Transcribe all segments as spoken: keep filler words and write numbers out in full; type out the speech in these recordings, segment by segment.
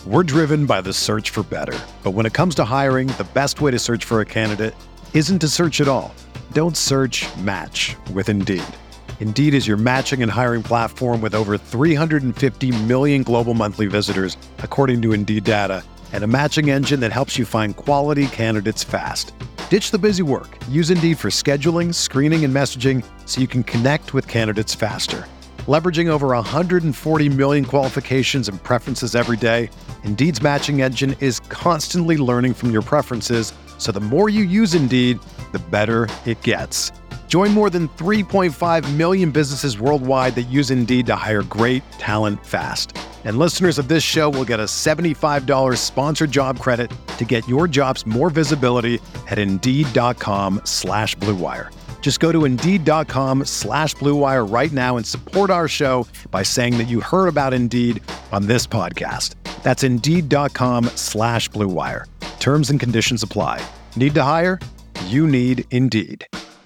We're driven by the search for better. But when it comes to hiring, the best way to search for a candidate isn't to search at all. Don't search, match with Indeed. Indeed is your matching and hiring platform with over three hundred fifty million global monthly visitors, according to Indeed data, and a matching engine that helps you find quality candidates fast. Ditch the busy work. Use Indeed for scheduling, screening, and messaging so you can connect with candidates faster. Leveraging over one hundred forty million qualifications and preferences every day, Indeed's matching engine is constantly learning from your preferences, so the more you use Indeed, the better it gets. Join more than three point five million businesses worldwide that use Indeed to hire great talent fast. And listeners of this show will get a seventy-five dollars sponsored job credit to get your jobs more visibility at Indeed.com slash Blue Wire. Just go to Indeed.com slash Blue Wire right now and support our show by saying that you heard about Indeed on this podcast. That's Indeed.com slash Blue Wire. Terms and conditions apply. Need to hire? You need Indeed.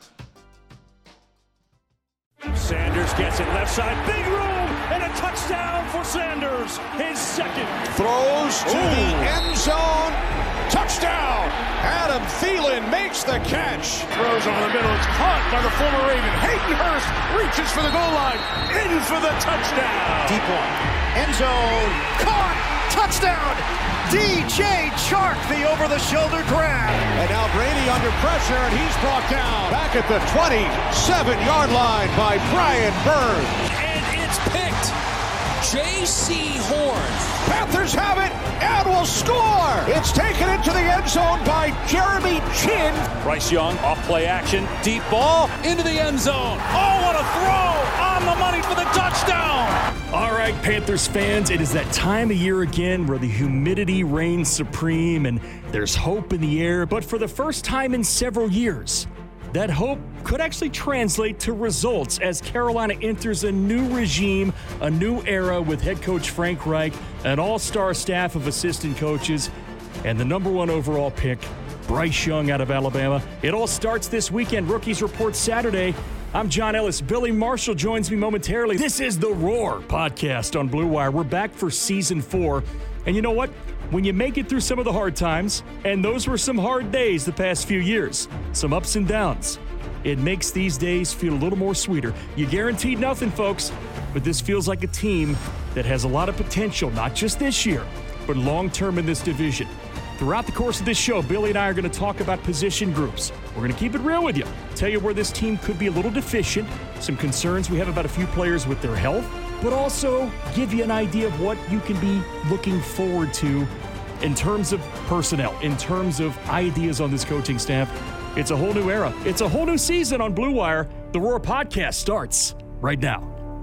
Sanders gets it left side, big room, and a touchdown for Sanders. His second. Throws to Ooh. the end zone. Touchdown! Adam Thielen makes the catch. Throws over the middle. It's caught by the former Raven. Hayden Hurst reaches for the goal line. In for the touchdown. Deep one. End zone. Caught. Touchdown. D J Chark, the over-the-shoulder grab. And now Brady under pressure, and he's brought down. Back at the twenty-seven-yard line by Brian Burns. And it's picked. J C Horn. Panthers have it and will score. It's taken into the end zone by Jeremy Chinn. Bryce Young off play action. Deep ball into the end zone. Oh, what a throw on the money for the touchdown. All right, Panthers fans, it is that time of year again where the humidity reigns supreme and there's hope in the air. But for the first time in several years, that hope could actually translate to results as Carolina enters a new regime, a new era with head coach Frank Reich, an all-star staff of assistant coaches, and the number one overall pick, Bryce Young out of Alabama. It all starts this weekend. Rookies Report Saturday. I'm John Ellis. Billy Marshall joins me momentarily. This is the Roar podcast on Blue Wire. We're back for season four. And you know what? When you make it through some of the hard times, and those were some hard days the past few years, some ups and downs, it makes these days feel a little more sweeter. You guaranteed nothing, folks, but this feels like a team that has a lot of potential, not just this year, but long-term in this division. Throughout the course of this show, Billy and I are going to talk about position groups. We're going to keep it real with you, tell you where this team could be a little deficient, some concerns we have about a few players with their health, but also give you an idea of what you can be looking forward to in terms of personnel, in terms of ideas on this coaching staff. It's a whole new era. It's a whole new season on Blue Wire. The Roar podcast starts right now.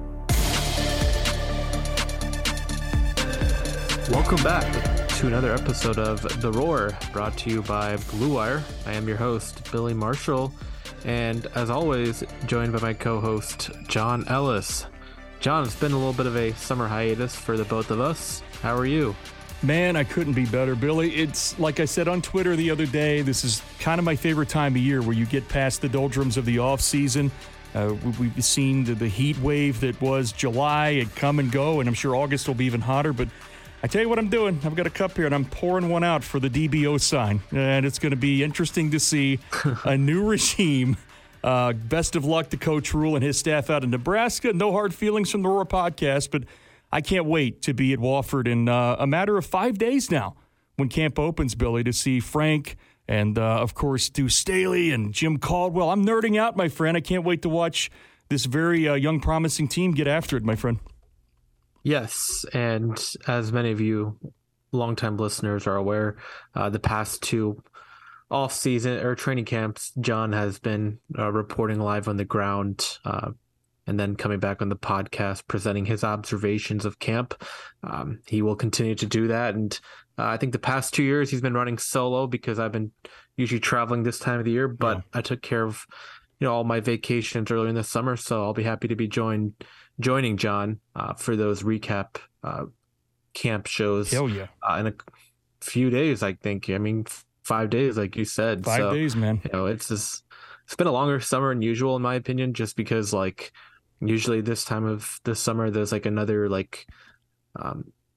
Welcome back to another episode of The Roar, brought to you by Blue Wire. I am your host, Billy Marshall, and as always, joined by my co-host, John Ellis. John, it's been a little bit of a summer hiatus for the both of us. How are you? Man, I couldn't be better, Billy. It's like I said on Twitter the other day, this is kind of my favorite time of year where you get past the doldrums of the off season. Uh, we've seen the, the heat wave that was July and come and go, and I'm sure August will be even hotter. But I tell you what I'm doing. I've got a cup here, and I'm pouring one out for the D B O sign. And it's going to be interesting to see a new regime. Uh, best of luck to Coach Rule and his staff out in Nebraska. No hard feelings from the Roar podcast, but I can't wait to be at Wofford in uh, a matter of five days now when camp opens, Billy, to see Frank and, uh, of course, Deuce Staley and Jim Caldwell. I'm nerding out, my friend. I can't wait to watch this very uh, young, promising team get after it, my friend. Yes, and as many of you longtime listeners are aware, uh, the past two off-season or training camps, John has been uh, reporting live on the ground uh, and then coming back on the podcast, presenting his observations of camp. Um, he will continue to do that. And uh, I think the past two years he's been running solo because I've been usually traveling this time of the year, but yeah. I took care of you know all my vacations earlier in the summer, so I'll be happy to be joined joining John uh, for those recap uh, camp shows. Hell yeah. Uh, in a few days, I think. I mean, five days, like you said. Five so, days, man. You know, it's just, it's been a longer summer than usual, in my opinion, just because, like, usually this time of the summer, there's like another like um,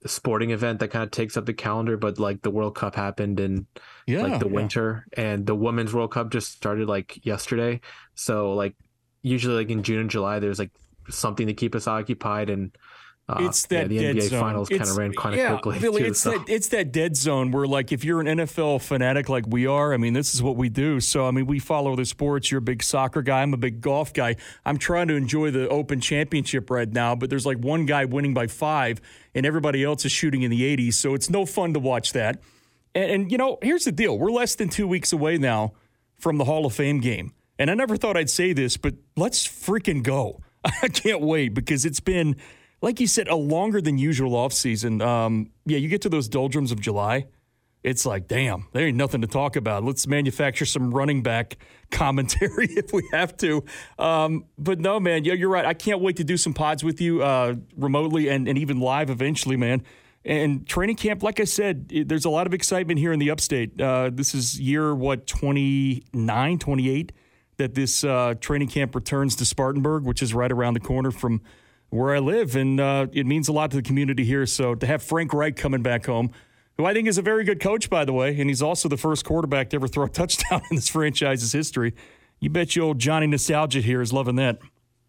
sporting event that kind of takes up the calendar, but like the World Cup happened in yeah, like the winter, yeah. and the Women's World Cup just started like yesterday. So like usually like in June and July, there's like something to keep us occupied, and Uh, it's that yeah, the dead N B A zone. Finals kind of ran kind of yeah, quickly. Billy, too, it's so. that it's that dead zone where, like, if you're an N F L fanatic like we are, I mean, this is what we do. So, I mean, we follow the sports. You're a big soccer guy. I'm a big golf guy. I'm trying to enjoy the Open Championship right now, but there's like one guy winning by five, and everybody else is shooting in the eighties. So it's no fun to watch that. And, and you know, here's the deal: we're less than two weeks away now from the Hall of Fame game, and I never thought I'd say this, but let's freaking go! I can't wait because it's been, like you said, a longer than usual offseason. Um, yeah, you get to those doldrums of July, it's like, damn, there ain't nothing to talk about. Let's manufacture some running back commentary if we have to. Um, but no, man, yeah, you're right. I can't wait to do some pods with you uh, remotely and, and even live eventually, man. And training camp, like I said, it, there's a lot of excitement here in the upstate. Uh, this is year, what, twenty-nine, twenty-eight, that this uh, training camp returns to Spartanburg, which is right around the corner from where I live, and uh, it means a lot to the community here. So to have Frank Reich coming back home, who I think is a very good coach, by the way, and he's also the first quarterback to ever throw a touchdown in this franchise's history. You bet you old Johnny Nostalgia here is loving that.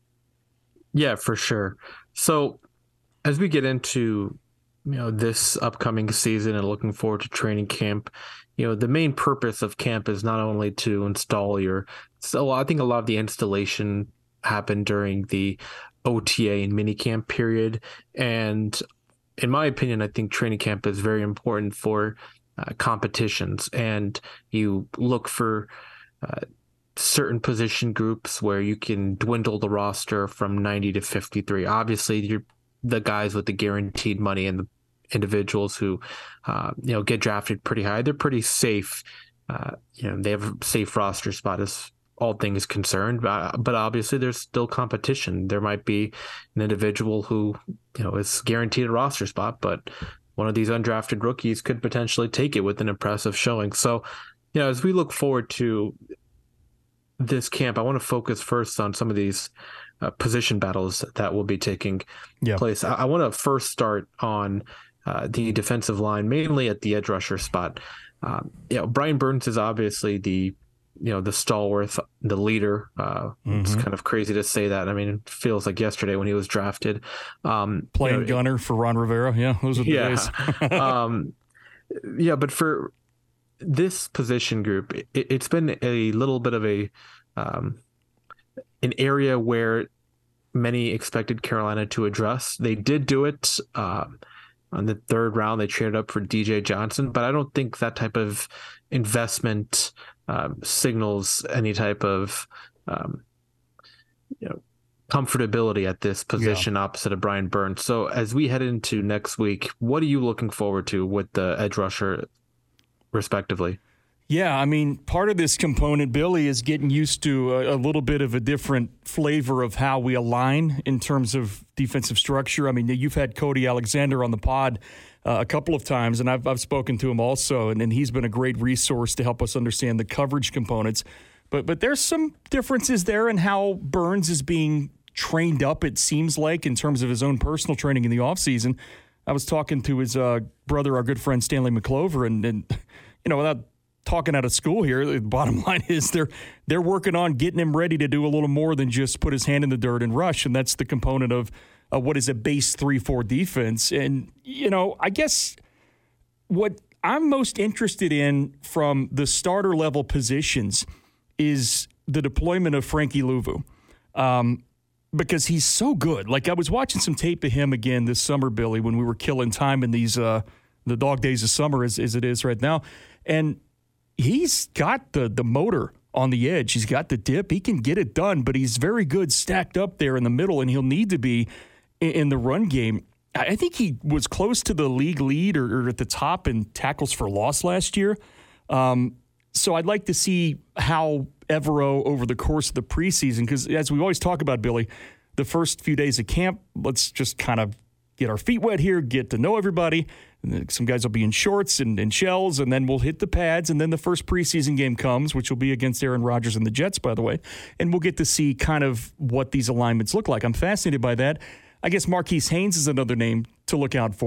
Yeah, for sure. So as we get into, you know, this upcoming season and looking forward to training camp, you know, the main purpose of camp is not only to install your, so I think a lot of the installation happened during the O T A and minicamp period. And in my opinion, I think training camp is very important for uh, competitions. And you look for uh, certain position groups where you can dwindle the roster from ninety to fifty-three. Obviously, you're the guys with the guaranteed money and the individuals who, uh, you know, get drafted pretty high. They're pretty safe. Uh, you know, they have a safe roster spot as all things concerned, but, but obviously there's still competition. There might be an individual who, you know, is guaranteed a roster spot, but one of these undrafted rookies could potentially take it with an impressive showing. So, you know, as we look forward to this camp, I want to focus first on some of these uh, position battles that will be taking yeah. place. I, I want to first start on uh, the defensive line, mainly at the edge rusher spot. Um, you know, Brian Burns is obviously the you know, the stalwart, the leader. Uh, mm-hmm. It's kind of crazy to say that. I mean, it feels like yesterday when he was drafted. Um, Playing you know, gunner for Ron Rivera. Yeah, those are the yeah. days. um, yeah, but for this position group, it, it's been a little bit of a um, an area where many expected Carolina to address. They did do it uh, on the third round. They traded up for D J Johnson, but I don't think that type of investment Um, signals any type of um, you know, comfortability at this position yeah. opposite of Brian Burns. So as we head into next week, what are you looking forward to with the edge rusher respectively? Yeah, I mean, part of this component, Billy, is getting used to a, a little bit of a different flavor of how we align in terms of defensive structure. I mean, you've had Cody Alexander on the pod uh, a couple of times, and I've, I've spoken to him also, and, and he's been a great resource to help us understand the coverage components. But but there's some differences there in how Burns is being trained up, it seems like, in terms of his own personal training in the offseason. I was talking to his uh, brother, our good friend Stanley McClover, and, and you know, without talking out of school here, the bottom line is they're they're working on getting him ready to do a little more than just put his hand in the dirt and rush, and that's the component of uh, what is a base three four defense. And, you know, I guess what I'm most interested in from the starter level positions is the deployment of Frankie Luvu, um, because he's so good. Like, I was watching some tape of him again this summer, Billy, when we were killing time in these uh, the dog days of summer as, as it is right now, and he's got the the motor on the edge. He's got the dip. He can get it done, but he's very good stacked up there in the middle, and he'll need to be in, in the run game. I think he was close to the league lead or, or at the top in tackles for loss last year. Um, so I'd like to see how Evero over the course of the preseason, because as we always talk about, Billy, the first few days of camp, let's just kind of get our feet wet here, get to know everybody. Some guys will be in shorts and, and shells, and then we'll hit the pads, and then the first preseason game comes, which will be against Aaron Rodgers and the Jets, by the way, and we'll get to see kind of what these alignments look like. I'm fascinated by that. I guess Marquise Haynes is another name to look out for.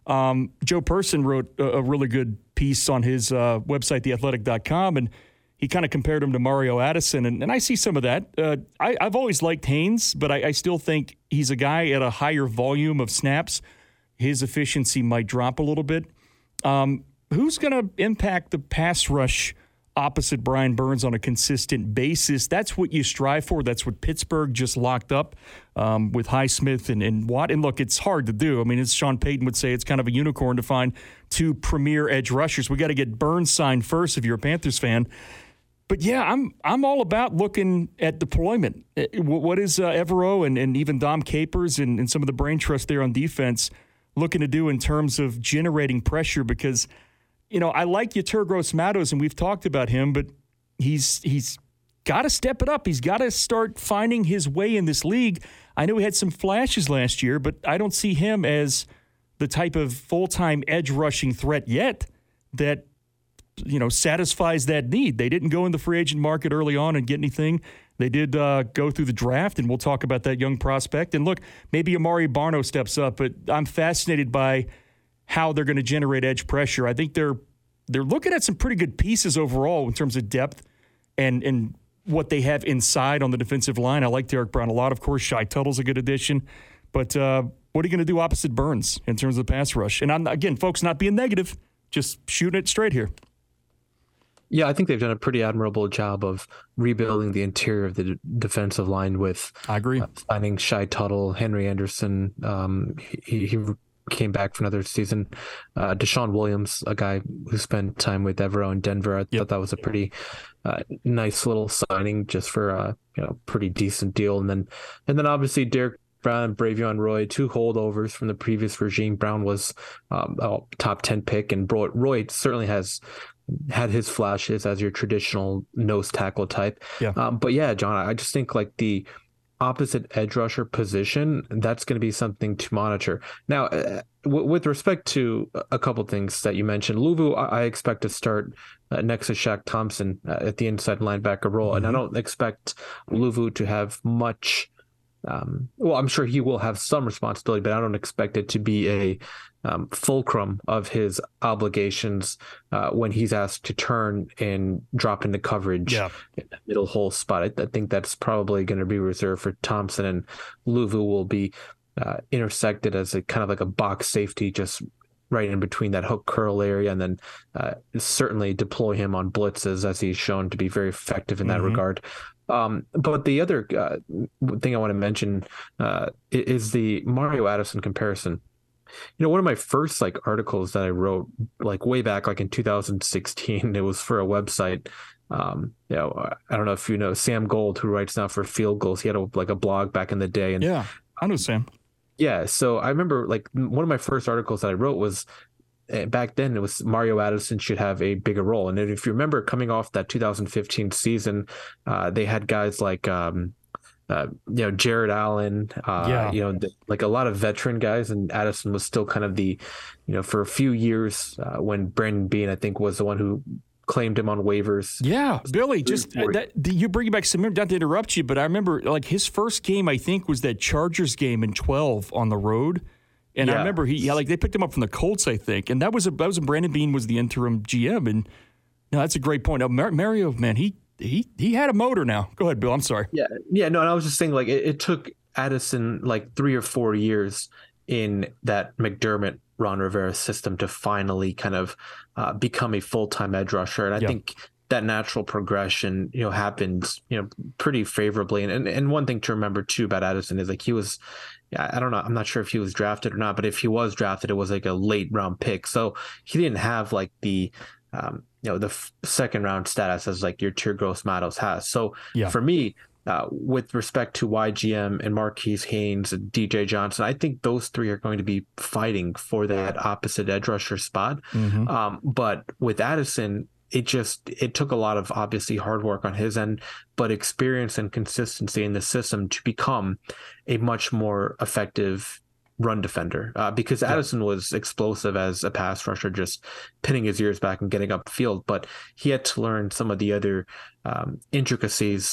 Um, Joe Person wrote a, a really good piece on his uh, website, the athletic dot com, and he kind of compared him to Mario Addison, and, and I see some of that. Uh, I, I've always liked Haynes, but I, I still think he's a guy at a higher volume of snaps. His efficiency might drop a little bit. Um, who's going to impact the pass rush opposite Brian Burns on a consistent basis? That's what you strive for. That's what Pittsburgh just locked up um, with Highsmith and, and Watt. And look, it's hard to do. I mean, as Sean Payton would say, it's kind of a unicorn to find two premier edge rushers. We got to get Burns signed first if you're a Panthers fan. But, yeah, I'm I'm all about looking at deployment. What is uh, Evero and, and even Dom Capers and, and some of the brain trust there on defense looking to do in terms of generating pressure? Because, you know, I like Yetur Gross-Matos, and we've talked about him, but he's he's got to step it up. He's got to start finding his way in this league. I know he had some flashes last year, but I don't see him as the type of full-time edge rushing threat yet that, you know, satisfies that need. They didn't go in the free agent market early on and get anything. They did uh, go through the draft, and we'll talk about that young prospect. And look, maybe Amari Barno steps up, but I'm fascinated by how they're going to generate edge pressure. I think they're they're looking at some pretty good pieces overall in terms of depth and and what they have inside on the defensive line. I like Derek Brown a lot. Of course, Shai Tuttle's a good addition. But uh, what are you going to do opposite Burns in terms of the pass rush? And I'm, again, folks, not being negative, just shooting it straight here. Yeah, I think they've done a pretty admirable job of rebuilding the interior of the d- defensive line with I agree. Uh, finding Shai Tuttle, Henry Anderson. Um, he, he came back for another season. Uh, Deshaun Williams, a guy who spent time with Evero in Denver. I yep. thought that was a pretty uh, nice little signing just for a you know pretty decent deal. And then and then obviously Derek Brown and Bravion Roy, two holdovers from the previous regime. Brown was um, a top ten pick, and Roy certainly has had his flashes as your traditional nose tackle type. Yeah. Um, but yeah, John, I just think like the opposite edge rusher position, that's going to be something to monitor. Now, uh, w- with respect to a couple things that you mentioned, Luvu, I, I expect to start uh, next to Shaq Thompson uh, at the inside linebacker role. Mm-hmm. And I don't expect Luvu to have much. Um, well, I'm sure he will have some responsibility, but I don't expect it to be a um, fulcrum of his obligations uh, when he's asked to turn and drop into coverage yeah. in the middle hole spot. I, I think that's probably going to be reserved for Thompson, and Luvu will be uh, intersected as a kind of like a box safety, just right in between that hook curl area, and then uh, certainly deploy him on blitzes, as he's shown to be very effective in that mm-hmm. regard. Um, but the other uh, thing I want to mention uh, is the Mario Addison comparison. You know, one of my first like articles that I wrote like way back, like in two thousand sixteen, it was for a website. Um, you know, I don't know if you know Sam Gold, who writes now for Field Goals. He had a, like a blog back in the day. And yeah, I know Sam. Yeah. So I remember like one of my first articles that I wrote was back then it was Mario Addison should have a bigger role. And if you remember coming off that two thousand fifteen season, uh, they had guys like, um, uh, you know, Jared Allen, uh, yeah. you know, the, like a lot of veteran guys, and Addison was still kind of the, you know, for a few years uh, when Brandon Beane, I think, was the one who claimed him on waivers. Yeah, Billy, just uh, that, you bring back some, not to interrupt you, but I remember like his first game, I think, was that Chargers game in twelve on the road. And yeah. I remember he, yeah, like they picked him up from the Colts, I think, and that was a that was a Brandon Beane was the interim G M, and no, that's a great point. Now, Mar- Mario, man, he he he had a motor. Now, go ahead, Bill. I'm sorry. Yeah, yeah, no, and I was just saying, like it, it took Addison like three or four years in that McDermott, Ron Rivera system to finally kind of uh, become a full time edge rusher, and I yeah. think that natural progression, you know, happened, you know, pretty favorably. And, and and one thing to remember too about Addison is like he was. Yeah, I don't know. I'm not sure if he was drafted or not, but if he was drafted, it was like a late round pick. So he didn't have like the, um, you know, the f- second round status as like your Yetur Gross-Matos has. So yeah. for me, uh, with respect to Y G M and Marquise Haynes and D J Johnson, I think those three are going to be fighting for that opposite edge rusher spot. Mm-hmm. Um, but with Addison, it just it took a lot of obviously hard work on his end, but experience and consistency in the system to become a much more effective run defender. Uh, because yeah. Addison was explosive as a pass rusher, just pinning his ears back and getting upfield, but he had to learn some of the other um, intricacies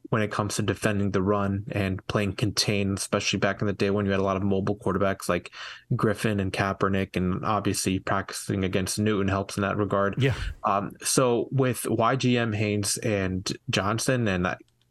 when it comes to defending the run and playing contain, especially back in the day when you had a lot of mobile quarterbacks like Griffin and Kaepernick, and obviously practicing against Newton helps in that regard. Yeah. Um, so with Y G M, Haynes, and Johnson, and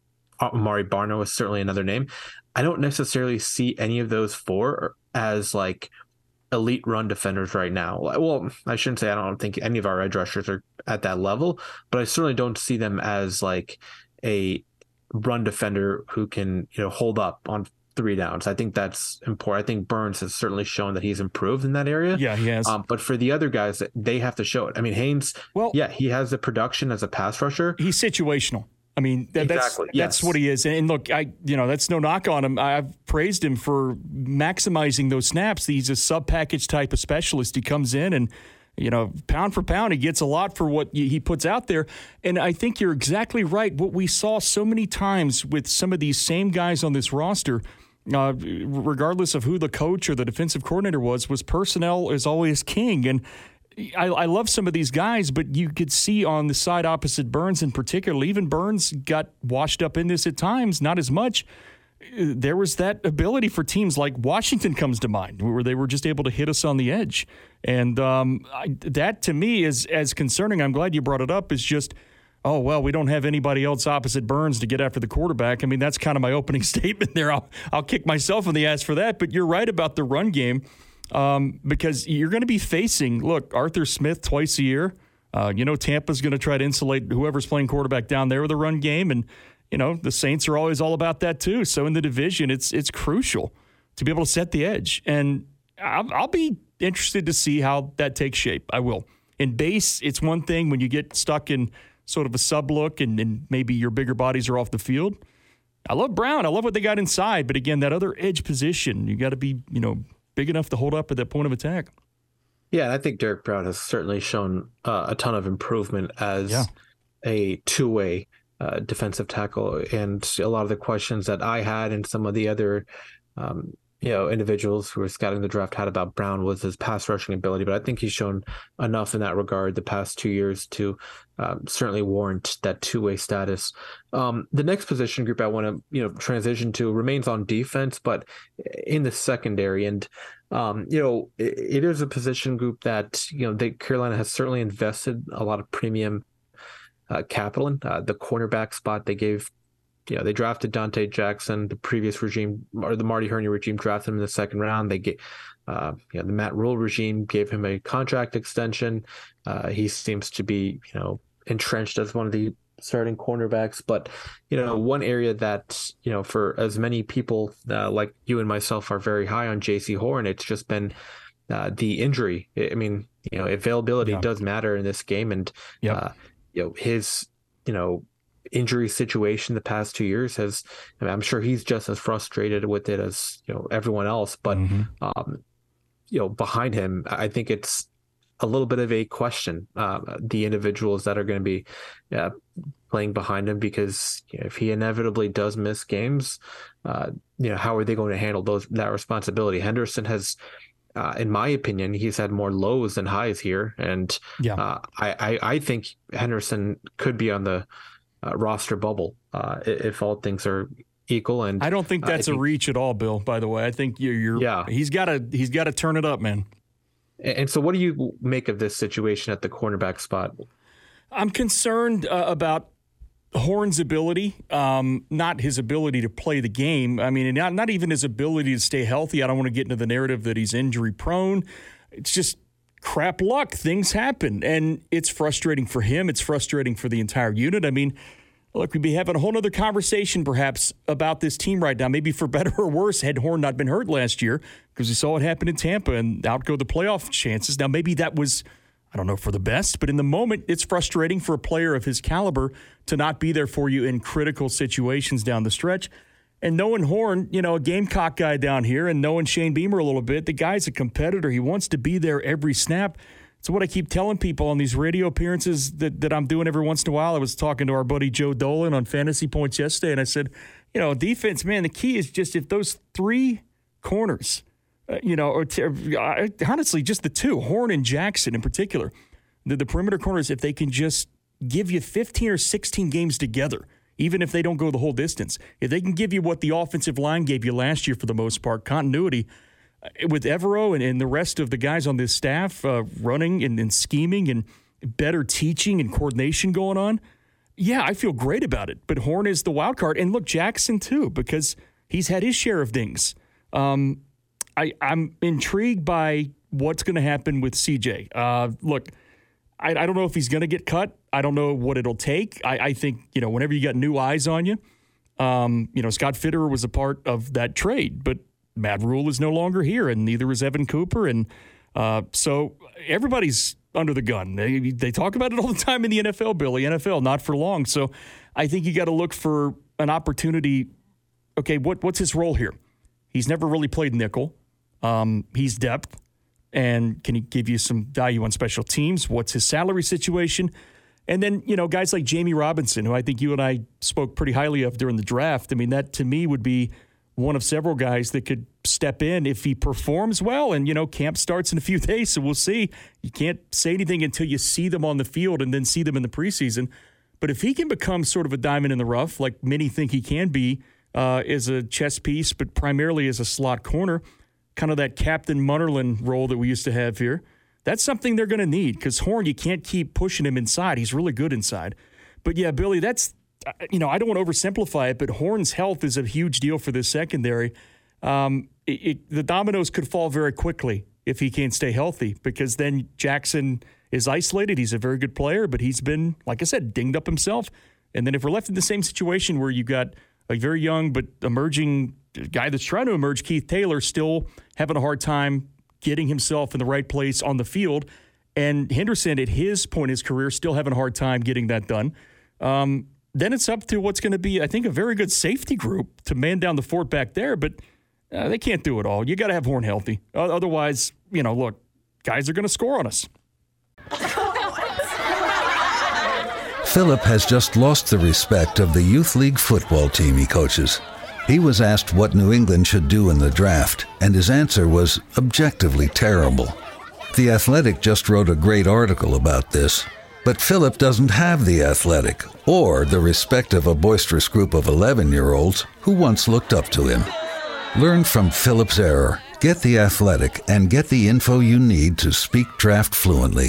Amari Barno is certainly another name, I don't necessarily see any of those four as like elite run defenders right now. Well, I shouldn't say I don't think any of our edge rushers are at that level, but I certainly don't see them as like a run defender who can, you know, hold up on three downs. I think that's important. I think Burns has certainly shown that he's improved in that area. Yeah, he has. Um, but for the other guys, they have to show it. I mean, Haynes, well, yeah, he has the production as a pass rusher. He's situational. I mean, that, exactly. that's yes. that's what he is. And look, I you know that's no knock on him. I've praised him for maximizing those snaps. He's a sub-package type of specialist. He comes in and, you know, pound for pound, he gets a lot for what he puts out there. And I think you're exactly right. What we saw so many times with some of these same guys on this roster, uh, regardless of who the coach or the defensive coordinator was, was personnel is always king. And I, I love some of these guys, but you could see on the side opposite Burns in particular, even Burns got washed up in this at times, not as much. There was that ability for teams like Washington comes to mind, where they were just able to hit us on the edge. And um, I, that, to me, is as concerning. I'm glad you brought it up, is just, oh, well, we don't have anybody else opposite Burns to get after the quarterback. I mean, that's kind of my opening statement there. I'll, I'll kick myself in the ass for that. But you're right about the run game. Um, because you're going to be facing, look, Arthur Smith twice a year. Uh, you know, Tampa's going to try to insulate whoever's playing quarterback down there with a run game. And, you know, the Saints are always all about that too. So in the division, it's it's crucial to be able to set the edge. And I'll, I'll be interested to see how that takes shape. I will. In base, it's one thing when you get stuck in sort of a sub look and, and maybe your bigger bodies are off the field. I love Brown. I love what they got inside. But again, that other edge position, you got to be, you know, big enough to hold up at that point of attack. Yeah, and I think Derek Brown has certainly shown uh, a ton of improvement as yeah. a two-way uh, defensive tackle. And a lot of the questions that I had and some of the other um, you know, individuals who were scouting the draft had about Brown was his pass rushing ability. But I think he's shown enough in that regard the past two years to um, certainly warrant that two-way status. Um, the next position group I want to, you know, transition to remains on defense, but in the secondary. And, um, you know, it, it is a position group that, you know, they, Carolina has certainly invested a lot of premium uh, capital in. Uh, the cornerback spot they gave, you know, they drafted Dante Jackson. The previous regime, or the Marty Hurney regime, drafted him in the second round. They get, uh, you know, the Matt Rule regime gave him a contract extension. Uh, he seems to be, you know, entrenched as one of the starting cornerbacks. But, you know, one area that, you know, for as many people uh, like you and myself are very high on J C Horn, it's just been uh, the injury. I mean, you know, availability yeah. does matter in this game, and yep. uh, you know, his, you know, injury situation the past two years has, I mean, I'm sure he's just as frustrated with it as, you know, everyone else, but mm-hmm. um, you know, behind him, I think it's a little bit of a question, uh, the individuals that are going to be uh, playing behind him, because you know, if he inevitably does miss games, uh, you know, how are they going to handle those, that responsibility? Henderson has, Uh, in my opinion, he's had more lows than highs here. And yeah. uh, I, I, I think Henderson could be on the uh, roster bubble uh, if all things are equal. And I don't think that's uh, think, a reach at all, Bill, by the way. I think you're, you're yeah. he's got to he's got to turn it up, man. And, and so what do you make of this situation at the cornerback spot? I'm concerned uh, about Horn's ability, um, not his ability to play the game. I mean, not, not even his ability to stay healthy. I don't want to get into the narrative that he's injury prone. It's just crap luck. Things happen, and it's frustrating for him. It's frustrating for the entire unit. I mean, look, we'd be having a whole other conversation perhaps about this team right now, maybe for better or worse, had Horn not been hurt last year, because we saw what happened in Tampa and outgo the playoff chances. Now, maybe that was, I don't know, for the best, but in the moment, it's frustrating for a player of his caliber to not be there for you in critical situations down the stretch. And knowing Horn, you know, a Gamecock guy down here, and knowing Shane Beamer a little bit, the guy's a competitor. He wants to be there every snap. It's what I keep telling people on these radio appearances that, that I'm doing every once in a while. I was talking to our buddy Joe Dolan on Fantasy Points yesterday, and I said, you know, defense, man, the key is just if those three corners – Uh, you know, or t- uh, honestly, just the two, Horn and Jackson in particular, the, the perimeter corners, if they can just give you fifteen or sixteen games together even if they don't go the whole distance. If they can give you what the offensive line gave you last year for the most part, continuity, with Evero and, and the rest of the guys on this staff uh, running and, and scheming and better teaching and coordination going on, yeah, I feel great about it. But Horn is the wild card. And look, Jackson too, because he's had his share of dings. Um, I, I'm intrigued by what's going to happen with C J. Uh, look, I, I don't know if he's going to get cut. I don't know what it'll take. I, I think, you know, whenever you got new eyes on you, um, you know, Scott Fitterer was a part of that trade, but Matt Rule is no longer here, and neither is Evan Cooper. And uh, so everybody's under the gun. They, they talk about it all the time in the N F L, Billy. N F L, not for long. So I think you got to look for an opportunity. Okay, what what's his role here? He's never really played nickel. Um, he's depth. And can he give you some value on special teams? What's his salary situation? And then, you know, guys like Jamie Robinson, who I think you and I spoke pretty highly of during the draft. I mean, that to me would be one of several guys that could step in if he performs well. And, you know, camp starts in a few days, so we'll see. You can't say anything until you see them on the field and then see them in the preseason. But if he can become sort of a diamond in the rough, like many think he can be, uh, as a chess piece, but primarily as a slot corner, kind of that Captain Munnerlyn role that we used to have here, that's something they're going to need because Horn, you can't keep pushing him inside. He's really good inside. But, yeah, Billy, that's, you know, I don't want to oversimplify it, but Horn's health is a huge deal for this secondary. Um, it, it, the dominoes could fall very quickly if he can't stay healthy because then Jackson is isolated. He's a very good player, but he's been, like I said, dinged up himself. And then if we're left in the same situation where you got a very young but emerging guy that's trying to emerge, Keith Taylor, still having a hard time getting himself in the right place on the field, and Henderson at his point in his career still having a hard time getting that done, um, then it's up to what's going to be, I think, a very good safety group to man down the fort back there, but uh, they can't do it all. You got to have Horn healthy. Otherwise, you know, look, guys are going to score on us. Philip has just lost the respect of the youth league football team he coaches. He was asked what New England should do in the draft, and his answer was objectively terrible. The Athletic just wrote a great article about this, but Philip doesn't have the Athletic or the respect of a boisterous group of eleven-year-olds who once looked up to him. Learn from Philip's error, get the Athletic, and get the info you need to speak draft fluently.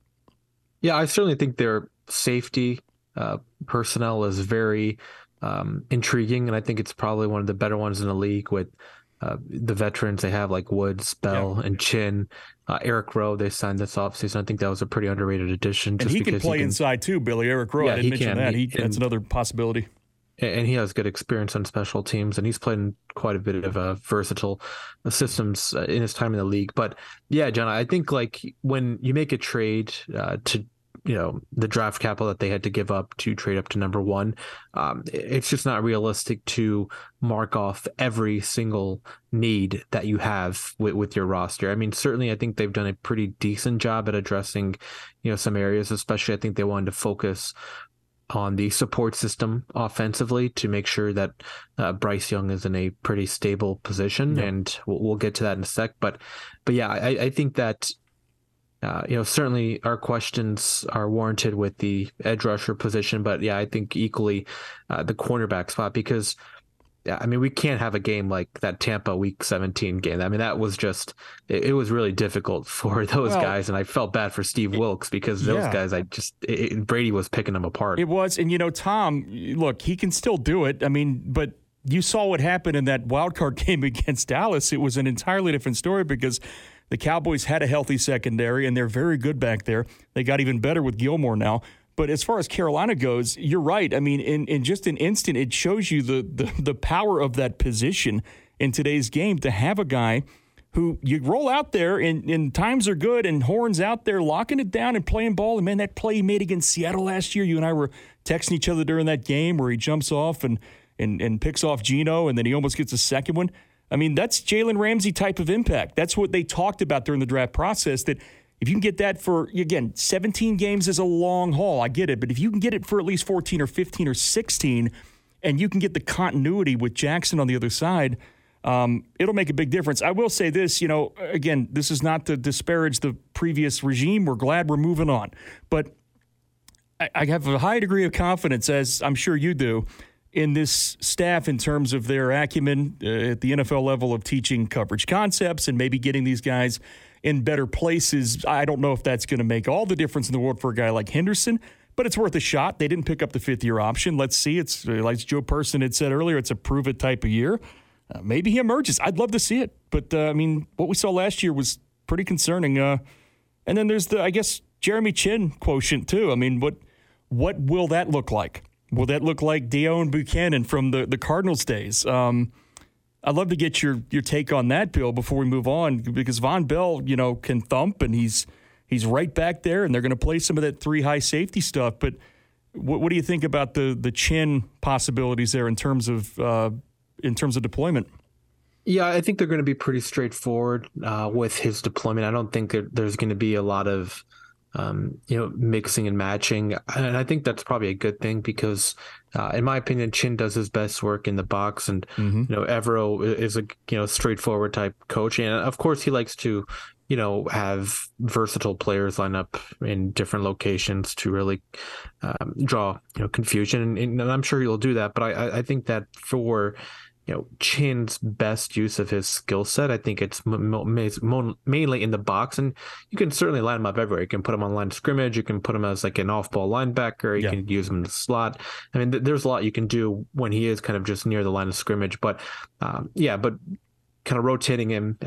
Yeah, I certainly think their safety uh, personnel is very Um, intriguing, and I think it's probably one of the better ones in the league with uh, the veterans they have like Woods, Bell, yeah. and Chin. Uh, Eric Rowe, they signed this offseason. I think that was a pretty underrated addition. Just and he can play he can, inside too, Billy. Eric Rowe, yeah, I didn't mention can. that. He, he, that's and, another possibility. And he has good experience on special teams, and he's played in quite a bit of uh, versatile systems uh, in his time in the league. But yeah, John, I think like when you make a trade uh, to you know, the draft capital that they had to give up to trade up to number one. Um, it's just not realistic to mark off every single need that you have with, with your roster. I mean, certainly I think they've done a pretty decent job at addressing, you know, some areas, especially I think they wanted to focus on the support system offensively to make sure that uh, Bryce Young is in a pretty stable position. Yeah. And we'll, we'll get to that in a sec. But, but yeah, I, I think that, Uh, you know, certainly our questions are warranted with the edge rusher position, but yeah, I think equally uh, the cornerback spot because, yeah, I mean, we can't have a game like that Tampa Week seventeen game. I mean, that was just, it, it was really difficult for those well, guys, and I felt bad for Steve Wilkes because those yeah. guys, I just, it, Brady was picking them apart. It was, and you know, Tom, look, he can still do it. I mean, but you saw what happened in that wild card game against Dallas. It was an entirely different story because the Cowboys had a healthy secondary, and they're very good back there. They got even better with Gilmore now. But as far as Carolina goes, you're right. I mean, in, in just an instant, it shows you the, the the power of that position in today's game to have a guy who you roll out there, and, and times are good, and Horn's out there locking it down and playing ball. And, man, that play he made against Seattle last year, you and I were texting each other during that game where he jumps off and, and, and picks off Geno, and then he almost gets a second one. I mean, that's Jalen Ramsey type of impact. That's what they talked about during the draft process, that if you can get that for, again, seventeen games is a long haul. I get it. But if you can get it for at least fourteen or fifteen or sixteen, and you can get the continuity with Jackson on the other side, um, it'll make a big difference. I will say this, you know, again, this is not to disparage the previous regime. We're glad we're moving on. But I, I have a high degree of confidence, as I'm sure you do, in this staff in terms of their acumen uh, at the N F L level of teaching coverage concepts and maybe getting these guys in better places. I don't know if that's going to make all the difference in the world for a guy like Henderson, but it's worth a shot. They didn't pick up the fifth-year option. Let's see. It's like Joe Person had said earlier, it's a prove-it type of year. Uh, maybe he emerges. I'd love to see it. But, uh, I mean, what we saw last year was pretty concerning. Uh, and then there's the, I guess, Jeremy Chinn quotient, too. I mean, what what will that look like? Will that look like Deone Buchanan from the, the Cardinals days? Um, I'd love to get your your take on that, Bill, before we move on, because Von Bell, you know, can thump, and he's he's right back there, and they're going to play some of that three high safety stuff. But what, what do you think about the the Chinn possibilities there in terms of uh, in terms of deployment? Yeah, I think they're going to be pretty straightforward uh, with his deployment. I don't think that there's going to be a lot of Um, you know, mixing and matching. And I think that's probably a good thing because, uh, in my opinion, Chinn does his best work in the box. And, mm-hmm. you know, Evero is a, you know, straightforward type coach. And of course, he likes to, you know, have versatile players line up in different locations to really um, draw, you know, confusion. And, and I'm sure he'll do that. But I, I think that for, you know, Chinn's best use of his skill set, I think it's m- m- mainly in the box, and you can certainly line him up everywhere. You can put him on line of scrimmage. You can put him as like an off-ball linebacker. You yeah. can use him in the slot. I mean, th- there's a lot you can do when he is kind of just near the line of scrimmage. But um, yeah, but kind of rotating him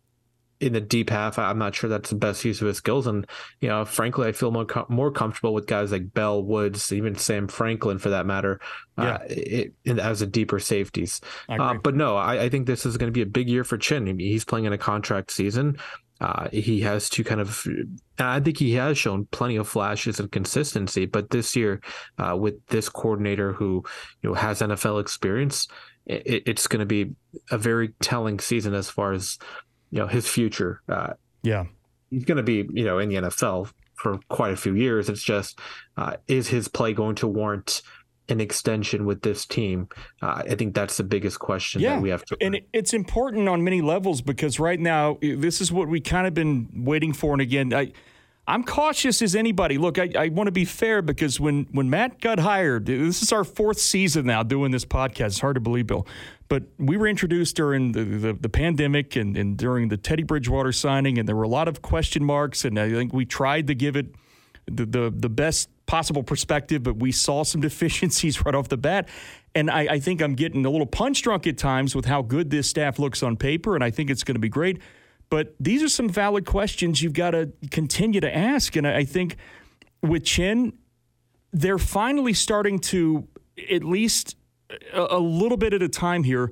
in the deep half, I'm not sure that's the best use of his skills. And, you know, frankly, I feel more com- more comfortable with guys like Bell, Woods, even Sam Franklin for that matter, yeah. uh, it, it, as a deeper safeties. Uh, but no, I, I think this is going to be a big year for Chinn. I mean, he's playing in a contract season. Uh, he has to kind of, and I think he has shown plenty of flashes and consistency. But this year, uh, with this coordinator who, you know, has N F L experience, it, it's going to be a very telling season as far as, you know, his future. Uh, yeah. He's going to be, you know, in the N F L for quite a few years. It's just, uh, is his play going to warrant an extension with this team? Uh, I think that's the biggest question yeah. that we have to. And it's important on many levels because right now, this is what we kind of been waiting for. And again, I, I'm cautious as anybody. Look, I, I want to be fair because when, when Matt got hired, this is our fourth season now doing this podcast. It's hard to believe, Bill. But we were introduced during the, the, the pandemic and, and during the Teddy Bridgewater signing, and there were a lot of question marks, and I think we tried to give it the, the, the best possible perspective, but we saw some deficiencies right off the bat. And I, I think I'm getting a little punch drunk at times with how good this staff looks on paper, and I think it's going to be great. But these are some valid questions you've got to continue to ask. And I think with Chinn, they're finally starting to, at least a, a little bit at a time here,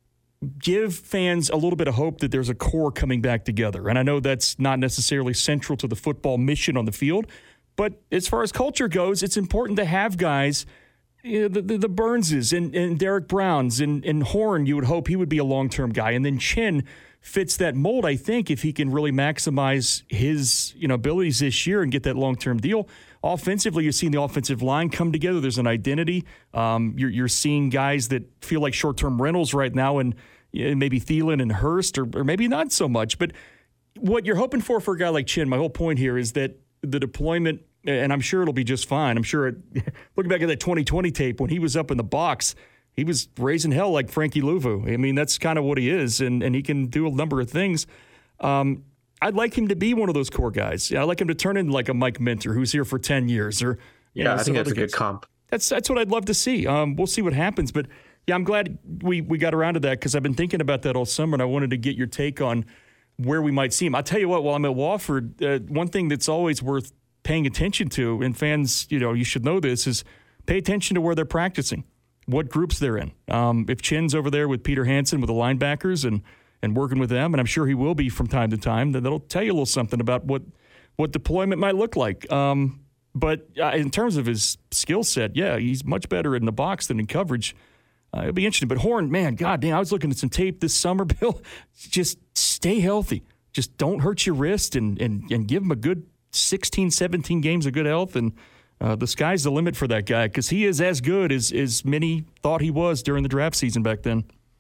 give fans a little bit of hope that there's a core coming back together. And I know that's not necessarily central to the football mission on the field, but as far as culture goes, it's important to have guys, you know, the, the, the Burnses and, and Derek Browns and, and Horn. You would hope he would be a long-term guy. And then Chinn fits that mold, I think, if he can really maximize his, you know, abilities this year and get that long-term deal. Offensively, you're seeing the offensive line come together. There's an identity. Um, you're, you're seeing guys that feel like short-term rentals right now, and you know, maybe Thielen and Hurst, or, or maybe not so much. But what you're hoping for for a guy like Chinn, my whole point here is that the deployment, and I'm sure it'll be just fine. I'm sure, it, looking back at that twenty twenty tape, when he was up in the box, he was raising hell like Frankie Louvu. I mean, that's kind of what he is, and, and he can do a number of things. Um, I'd like him to be one of those core guys. I'd like him to turn into like a Mike Minter who's here for ten years. Or Yeah, know, I think that's a guys. good comp. That's that's what I'd love to see. Um, we'll see what happens. But, yeah, I'm glad we, we got around to that because I've been thinking about that all summer, and I wanted to get your take on where we might see him. I'll tell you what, while I'm at Wofford, uh, one thing that's always worth paying attention to, and fans, you know, you should know this, is pay attention to where they're practicing, what groups they're in. Um, if Chinn's over there with Peter Hansen with the linebackers and and working with them, and I'm sure he will be from time to time, then that'll tell you a little something about what what deployment might look like. Um, but uh, in terms of his skill set, yeah, he's much better in the box than in coverage. Uh, it'll be interesting. But Horn, man, God damn, I was looking at some tape this summer, Bill. Just stay healthy. Just don't hurt your wrist and and, and give him a good sixteen, seventeen games of good health, and uh, the sky's the limit for that guy because he is as good as, as many thought he was during the draft season back then.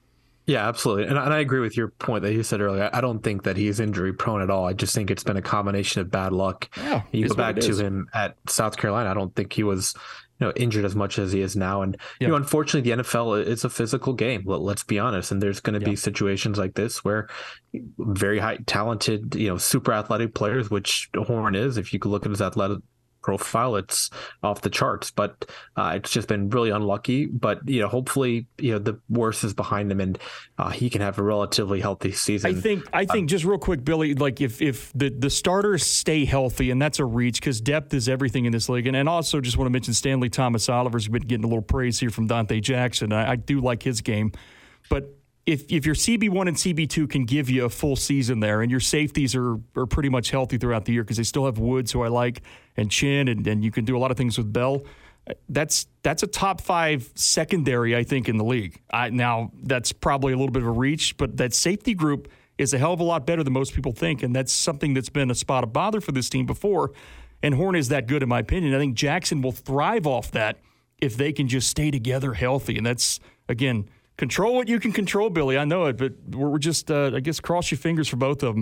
Yeah, absolutely. And, and I agree with your point that you said earlier. I don't think that he's injury prone at all. I just think it's been a combination of bad luck. Yeah, you go back to him at South Carolina. I don't think he was, you know, injured as much as he is now. And, yeah. you know, unfortunately, the N F L, it's a physical game. Let, let's be honest. And there's going to yeah. be situations like this where very high talented, you know, super athletic players, which Horn is, if you could look at his athletic profile, it's off the charts, but uh, it's just been really unlucky. But you know, hopefully, you know, the worst is behind him, and uh, he can have a relatively healthy season. I think. I think um, just real quick, Billy. Like if if the the starters stay healthy, and that's a reach because depth is everything in this league. And and also just want to mention Stanley Thomas Oliver's been getting a little praise here from Dante Jackson. I, I do like his game, but. If if your C B one and C B two can give you a full season there, and your safeties are are pretty much healthy throughout the year because they still have Woods, who I like, and Chin, and, and you can do a lot of things with Bell, that's that's a top five secondary, I think, in the league. I, now, that's probably a little bit of a reach, but that safety group is a hell of a lot better than most people think, and that's something that's been a spot of bother for this team before, and Horn is that good, in my opinion. I think Jackson will thrive off that if they can just stay together healthy, and that's, again, control what you can control, Billy. I know it, but we're just, uh, I guess, cross your fingers for both of them.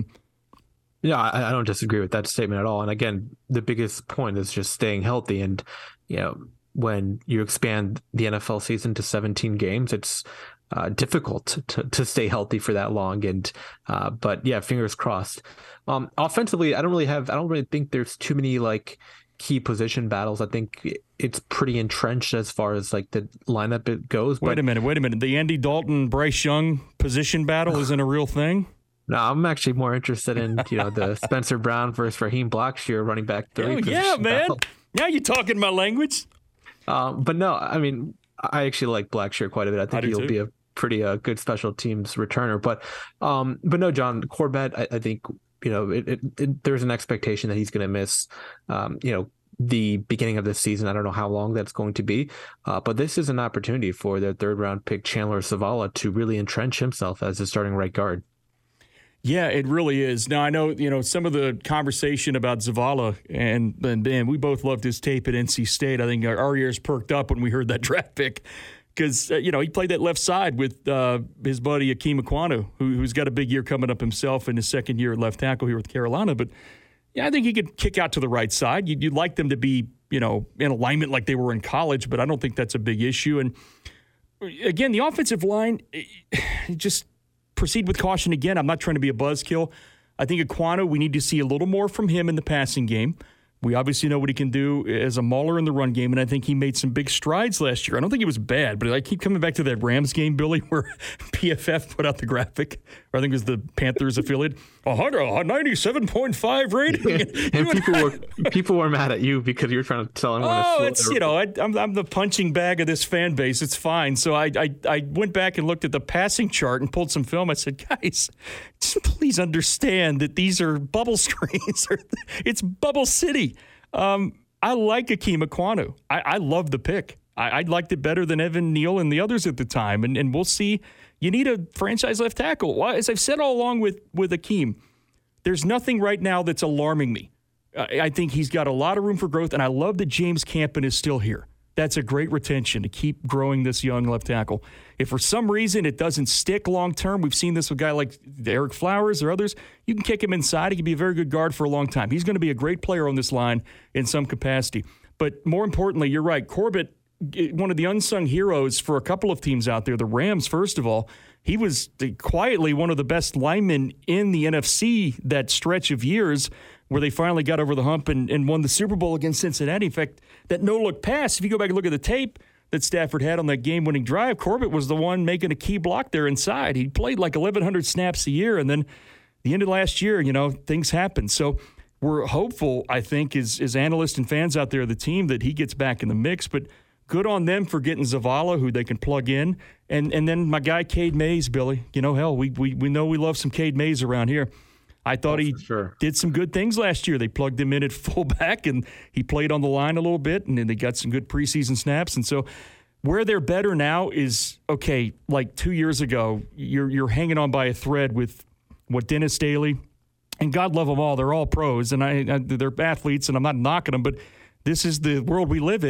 Yeah, I, I don't disagree with that statement at all. And again, the biggest point is just staying healthy. And, you know, when you expand the N F L season to seventeen games, it's uh, difficult to, to stay healthy for that long. And, uh, but yeah, fingers crossed. Um, offensively, I don't really have, I don't really think there's too many like key position battles. I think it's pretty entrenched as far as like the lineup it goes. Wait but, a minute, wait a minute. The Andy Dalton, Bryce Young position battle isn't a real thing? No, I'm actually more interested in, you know, the Spencer Brown versus Raheem Blackshear running back three. Oh, yeah, man. Battle. Now you're talking my language. Um, but no, I mean, I actually like Blackshear quite a bit. I think I he'll too. be a pretty uh, good special teams returner. But um, but no, John Corbett, I, I think, you know, it, it, it, there's an expectation that he's going to miss, um, you know, the beginning of this season. I don't know how long that's going to be, uh, but this is an opportunity for the third round pick Chandler Zavala to really entrench himself as the starting right guard. Yeah, it really is. Now, I know, you know, some of the conversation about Zavala, and, and man, we both loved his tape at N C State. I think our, our ears perked up when we heard that draft pick because, uh, you know, he played that left side with uh, his buddy Akeem Ekwonu, who, who's got a big year coming up himself in his second year at left tackle here with Carolina. But, yeah, I think he could kick out to the right side. You'd, you'd like them to be, you know, in alignment like they were in college, but I don't think that's a big issue. And, again, the offensive line, just – proceed with caution again. I'm not trying to be a buzzkill. I think Ekwonu, we need to see a little more from him in the passing game. We obviously know what he can do as a mauler in the run game, and I think he made some big strides last year. I don't think he was bad, but I keep coming back to that Rams game, Billy, where P F F put out the graphic, or I think it was the Panthers affiliate, a ninety-seven point five rating. and and people were people were mad at you because you were trying to tell them. Oh, it's, you know, I, I'm, I'm the punching bag of this fan base. It's fine. So I, I, I went back and looked at the passing chart and pulled some film. I said, guys, just please understand that these are bubble screens. It's Bubble City. Um, I like Akeem Ekwonu. I, I love the pick. I, I liked it better than Evan Neal and the others at the time. And, and we'll see. You need a franchise left tackle. Well, as I've said all along with, with Akeem, there's nothing right now that's alarming me. I, I think he's got a lot of room for growth, and I love that James Campen is still here. That's a great retention to keep growing this young left tackle. If for some reason it doesn't stick long term, we've seen this with a guy like Eric Flowers or others, you can kick him inside. He can be a very good guard for a long time. He's going to be a great player on this line in some capacity. But more importantly, you're right, Corbett, one of the unsung heroes for a couple of teams out there, the Rams, first of all, he was quietly one of the best linemen in the N F C that stretch of years where they finally got over the hump and, and won the Super Bowl against Cincinnati. In fact, that no-look pass, if you go back and look at the tape that Stafford had on that game-winning drive, Corbett was the one making a key block there inside. He played like eleven hundred snaps a year, and then the end of last year, you know, things happened. So we're hopeful, I think, as, as analysts and fans out there of the team, that he gets back in the mix. But good on them for getting Zavala, who they can plug in. And and then my guy, Cade Mays, Billy. You know, hell, we we, we know we love some Cade Mays around here. I thought oh, he sure. did some good things last year. They plugged him in at fullback, and he played on the line a little bit, and then they got some good preseason snaps. And so where they're better now is, okay, like two years ago, you're you're hanging on by a thread with what Dennis Daly, and God love them all, they're all pros, and I, I they're athletes, and I'm not knocking them, but this is the world we live in.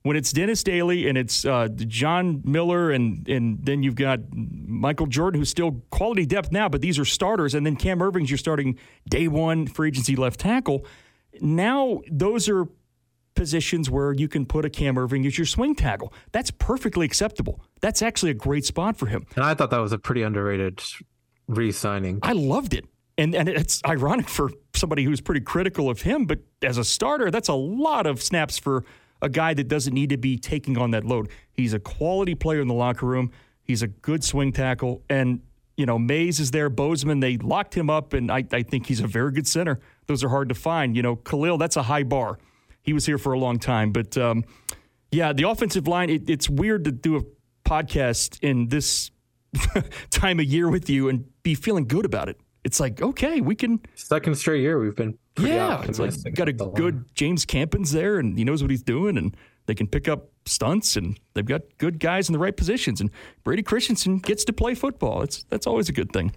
when it's Dennis Daly and it's uh, John Miller and and then you've got Michael Jordan, who's still quality depth now, but these are starters, and then Cam Irving's you're starting day one free agency left tackle. Now those are positions where you can put a Cam Irving as your swing tackle. That's perfectly acceptable. That's actually a great spot for him. And I thought that was a pretty underrated re-signing. I loved it. And and it's ironic for somebody who's pretty critical of him, but as a starter, that's a lot of snaps for a guy that doesn't need to be taking on that load. He's a quality player in the locker room. He's a good swing tackle. And, you know, Mays is there. Bozeman, they locked him up, and I, I think he's a very good center. Those are hard to find. You know, Khalil, that's a high bar. He was here for a long time. But, um, yeah, the offensive line, it, it's weird to do a podcast in this time of year with you and be feeling good about it. It's like, okay, we can. Second straight year, we've been pretty yeah. It's like got a good James Campins there, and he knows what he's doing, and they can pick up stunts, and they've got good guys in the right positions. And Brady Christensen gets to play football. It's that's always a good thing.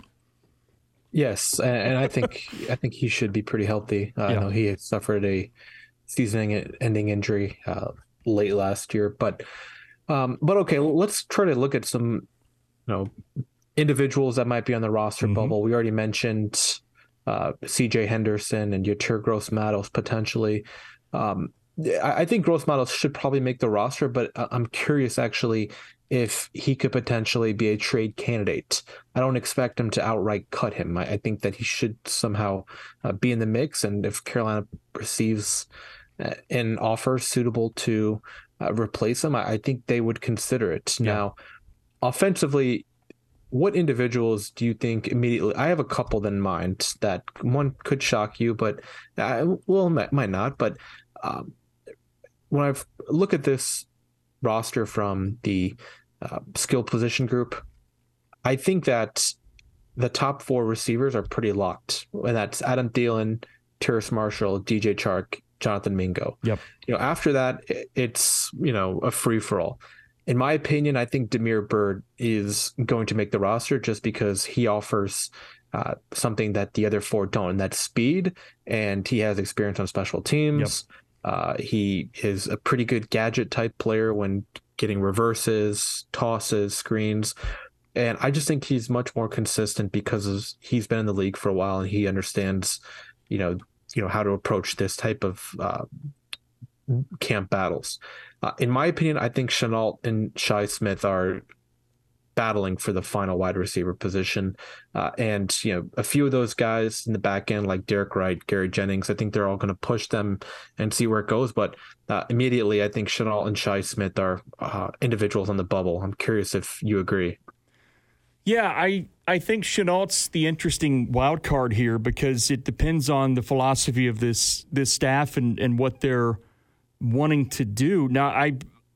Yes, and, and I think I think he should be pretty healthy. Uh, yeah. I know he had suffered a season-ending injury uh, late last year, but um, but okay, let's try to look at some, you know, individuals that might be on the roster mm-hmm. bubble. We already mentioned uh, C J Henderson and Yetur Gross-Matos potentially. Um, I, I think Gross-Matos should probably make the roster, but I'm curious actually if he could potentially be a trade candidate. I don't expect him to outright cut him. I, I think that he should somehow uh, be in the mix, and if Carolina receives uh, an offer suitable to uh, replace him, I, I think they would consider it. Yeah. Now, offensively, what individuals do you think immediately? I have a couple in mind that one could shock you, but I, well, might, might not. But um, when I look at this roster from the uh, skill position group, I think that the top four receivers are pretty locked, and that's Adam Thielen, Terrace Marshall, D J Chark, Jonathan Mingo. Yep. You know, after that, it's you know a free for all. In my opinion, I think Damiere Byrd is going to make the roster just because he offers uh, something that the other four don't, and that's speed, and he has experience on special teams. Yep. Uh, he is a pretty good gadget type player when getting reverses, tosses, screens. And I just think he's much more consistent because of, he's been in the league for a while and he understands, you know, you know how to approach this type of uh, camp battles. Uh, in my opinion, I think Shenault and Shi Smith are battling for the final wide receiver position. Uh, and, you know, a few of those guys in the back end, like Derek Wright, Gary Jennings, I think they're all going to push them and see where it goes. But uh, immediately, I think Shenault and Shi Smith are uh, individuals on the bubble. I'm curious if you agree. Yeah, I, I think Chenault's the interesting wild card here because it depends on the philosophy of this this staff and, and what they're wanting to do. Now, I,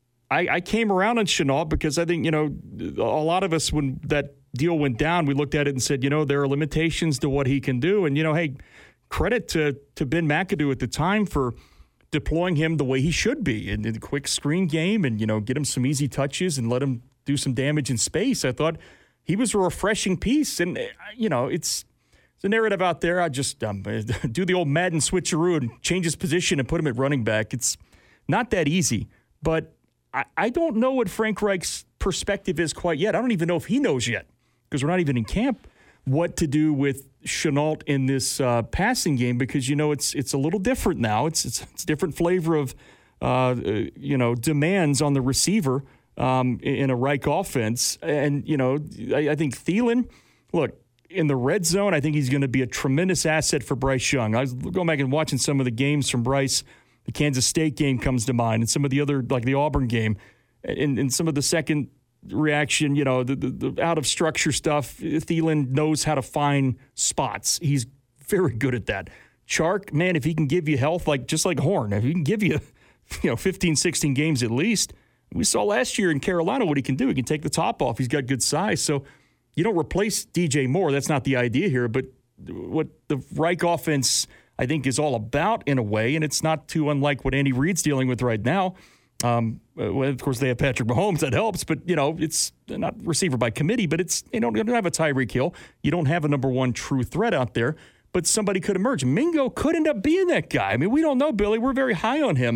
I I came around on Shenault because I think, you know, a lot of us, when that deal went down, we looked at it and said, you know, there are limitations to what he can do. And, you know, hey, credit to, to Ben McAdoo at the time for deploying him the way he should be in, in the quick screen game and, you know, get him some easy touches and let him do some damage in space. I thought he was a refreshing piece. And, you know, it's, it's a narrative out there. I just um, do the old Madden switcheroo and change his position and put him at running back. It's not that easy. But I, I don't know what Frank Reich's perspective is quite yet. I don't even know if he knows yet because we're not even in camp what to do with Shenault in this uh, passing game because, you know, it's it's a little different now. It's it's, it's a different flavor of, uh, you know, demands on the receiver. Um, in a Reich offense. And, you know, I, I think Thielen, look, in the red zone, I think he's going to be a tremendous asset for Bryce Young. I was going back and watching some of the games from Bryce. The Kansas State game comes to mind, and some of the other, like the Auburn game, and, and some of the second reaction, you know, the, the, the out-of-structure stuff. Thielen knows how to find spots. He's very good at that. Chark, man, if he can give you health, like just like Horn, if he can give you, you know, fifteen, sixteen games at least. We saw last year in Carolina what he can do. He can take the top off. He's got good size. So you don't replace D J Moore. That's not the idea here. But what the Reich offense, I think, is all about in a way, and it's not too unlike what Andy Reid's dealing with right now. Um, well, of course, they have Patrick Mahomes. That helps. But, you know, it's not receiver by committee, but it's, you know, you don't have a Tyreek Hill. You don't have a number one true threat out there. But somebody could emerge. Mingo could end up being that guy. I mean, we don't know, Billy. We're very high on him.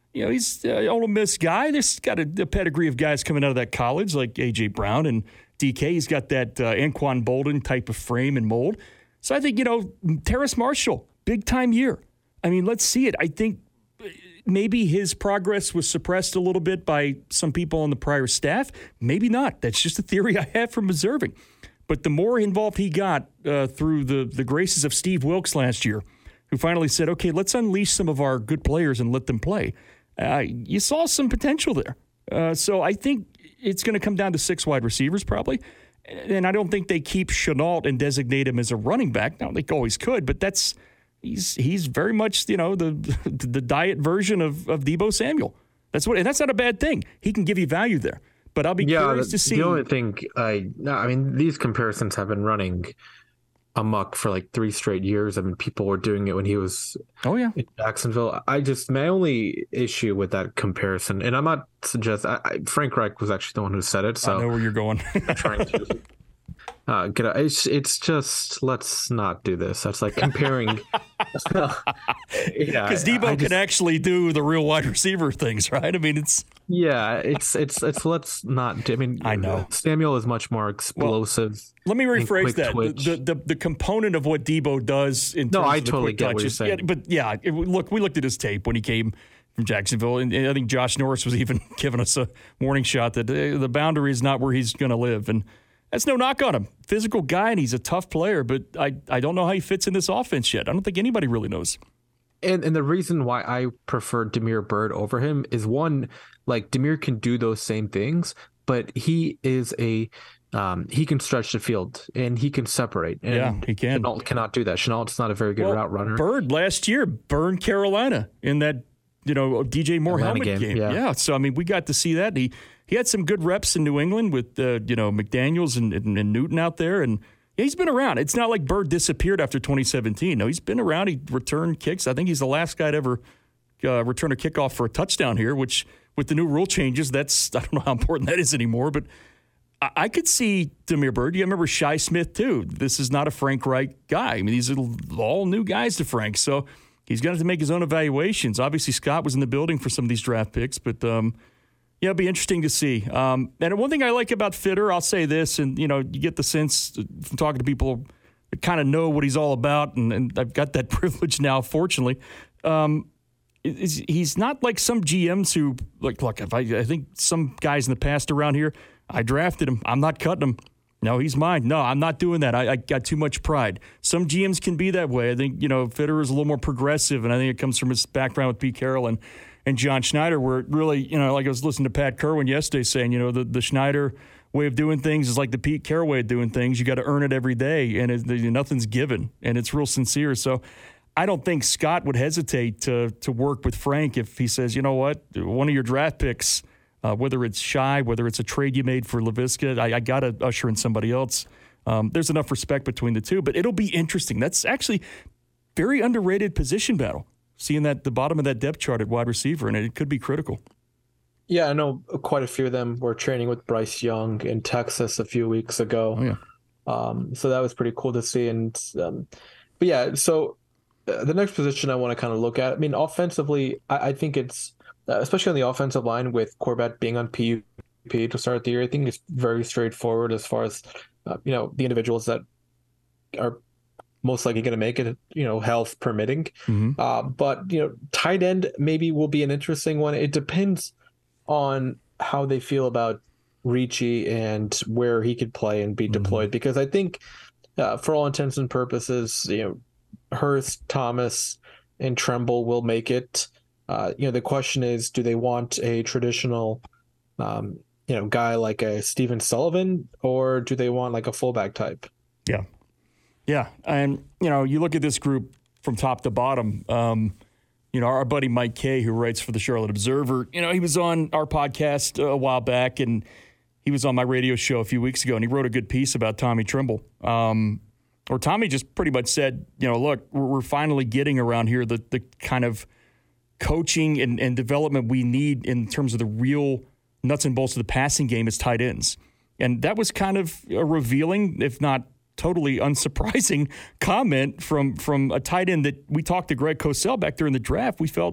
You know, he's an Ole Miss guy. There's got a, a pedigree of guys coming out of that college like A J. Brown and D K. He's got that uh, Anquan Bolden type of frame and mold. So I think, you know, Terrace Marshall, big-time year. I mean, let's see it. I think maybe his progress was suppressed a little bit by some people on the prior staff. Maybe not. That's just a theory I have from observing. But the more involved he got uh, through the, the graces of Steve Wilkes last year, who finally said, okay, let's unleash some of our good players and let them play. Uh, you saw some potential there. Uh, so I think it's going to come down to six wide receivers probably. And I don't think they keep Shenault and designate him as a running back. Now, they always could, but that's he's he's very much, you know, the the diet version of, of Deebo Samuel. That's what, and that's not a bad thing. He can give you value there. But I'll be yeah, curious the, to see. The only thing I, I mean, these comparisons have been running amok for like three straight years. I mean, people were doing it when he was oh yeah in Jacksonville. I just my only issue with that comparison, and I'm not suggesting Frank Reich was actually the one who said it. So I know where you're going. trying to uh, get a, it's it's just let's not do this. That's like comparing. Yeah, because Deebo I, I just, can actually do the real wide receiver things, right? I mean, it's yeah, it's it's it's let's not. I mean, I know Samuel is much more explosive. Well, let me rephrase that. The, the the the component of what Deebo does in terms no, I of the totally quick get touches. What you're saying. Yeah, but yeah, it, look, we looked at his tape when he came from Jacksonville, and, and I think Josh Norris was even giving us a warning shot that uh, the boundary is not where he's going to live, and that's no knock on him. Physical guy, and he's a tough player, but I, I don't know how he fits in this offense yet. I don't think anybody really knows. And and the reason why I prefer Damiere Byrd over him is one, like Damiere can do those same things, but he is a um, he can stretch the field and he can separate. And yeah, he can. Shenault cannot do that. Shenault's not a very good well, route runner. Byrd last year burned Carolina in that you know D J Moore Atlanta helmet game. game. Yeah. yeah, so I mean we got to see that. He he had some good reps in New England with uh, you know McDaniels and, and, and Newton out there, and yeah, he's been around. It's not like Byrd disappeared after twenty seventeen. No, he's been around. He returned kicks. I think he's the last guy to ever uh, return a kickoff for a touchdown here, which with the new rule changes, that's I don't know how important that is anymore, but I, I could see Damiere Byrd. You remember Shi Smith, too. This is not a Frank Reich guy. I mean, these are all new guys to Frank, so he's going to have to make his own evaluations. Obviously, Scott was in the building for some of these draft picks, but um, yeah, it'll be interesting to see. Um, and one thing I like about Fitter, I'll say this, and you know, you get the sense from talking to people that kind of know what he's all about, and, and I've got that privilege now, fortunately. Um, is, he's not like some G Ms who, like, look, if I, I think some guys in the past around here, I drafted him, I'm not cutting him. No, he's mine. No, I'm not doing that. I, I got too much pride. Some G Ms can be that way. I think, you know, Fitter is a little more progressive, and I think it comes from his background with Pete Carroll and, and John Schneider, where it really, you know, like I was listening to Pat Kerwin yesterday saying, you know, the, the Schneider way of doing things is like the Pete Carroll way of doing things. You got to earn it every day, and it, nothing's given, and it's real sincere. So I don't think Scott would hesitate to to work with Frank if he says, you know what, one of your draft picks, uh, whether it's Shi, whether it's a trade you made for Laviska, I, I got to usher in somebody else. Um, there's enough respect between the two, but it'll be interesting. That's actually very underrated position battle, seeing that the bottom of that depth chart at wide receiver, and it could be critical. Yeah, I know quite a few of them were training with Bryce Young in Texas a few weeks ago. Oh, yeah. Um, so that was pretty cool to see. And um, but yeah, so uh, the next position I want to kind of look at, I mean, offensively, I, I think it's, uh, especially on the offensive line with Corbett being on P U P to start the year, I think it's very straightforward as far as, uh, you know, the individuals that are most likely going to make it, you know, health permitting. Mm-hmm. Uh, but, you know, tight end maybe will be an interesting one. It depends on how they feel about Ricci and where he could play and be mm-hmm. deployed. Because I think uh, for all intents and purposes, you know, Hurst, Thomas, and Tremble will make it. Uh, you know, the question is, do they want a traditional, um, you know, guy like a Stephen Sullivan, or do they want like a fullback type? Yeah. Yeah. And, you know, you look at this group from top to bottom, um, you know, our buddy Mike Kay, who writes for the Charlotte Observer, you know, he was on our podcast a while back, and he was on my radio show a few weeks ago, and he wrote a good piece about Tommy Tremble. Um, or Tommy just pretty much said, you know, look, we're finally getting around here the the kind of coaching and, and development we need in terms of the real nuts and bolts of the passing game as tight ends. And that was kind of a revealing, if not totally unsurprising comment from from a tight end that we talked to Greg Cosell back during the draft. We felt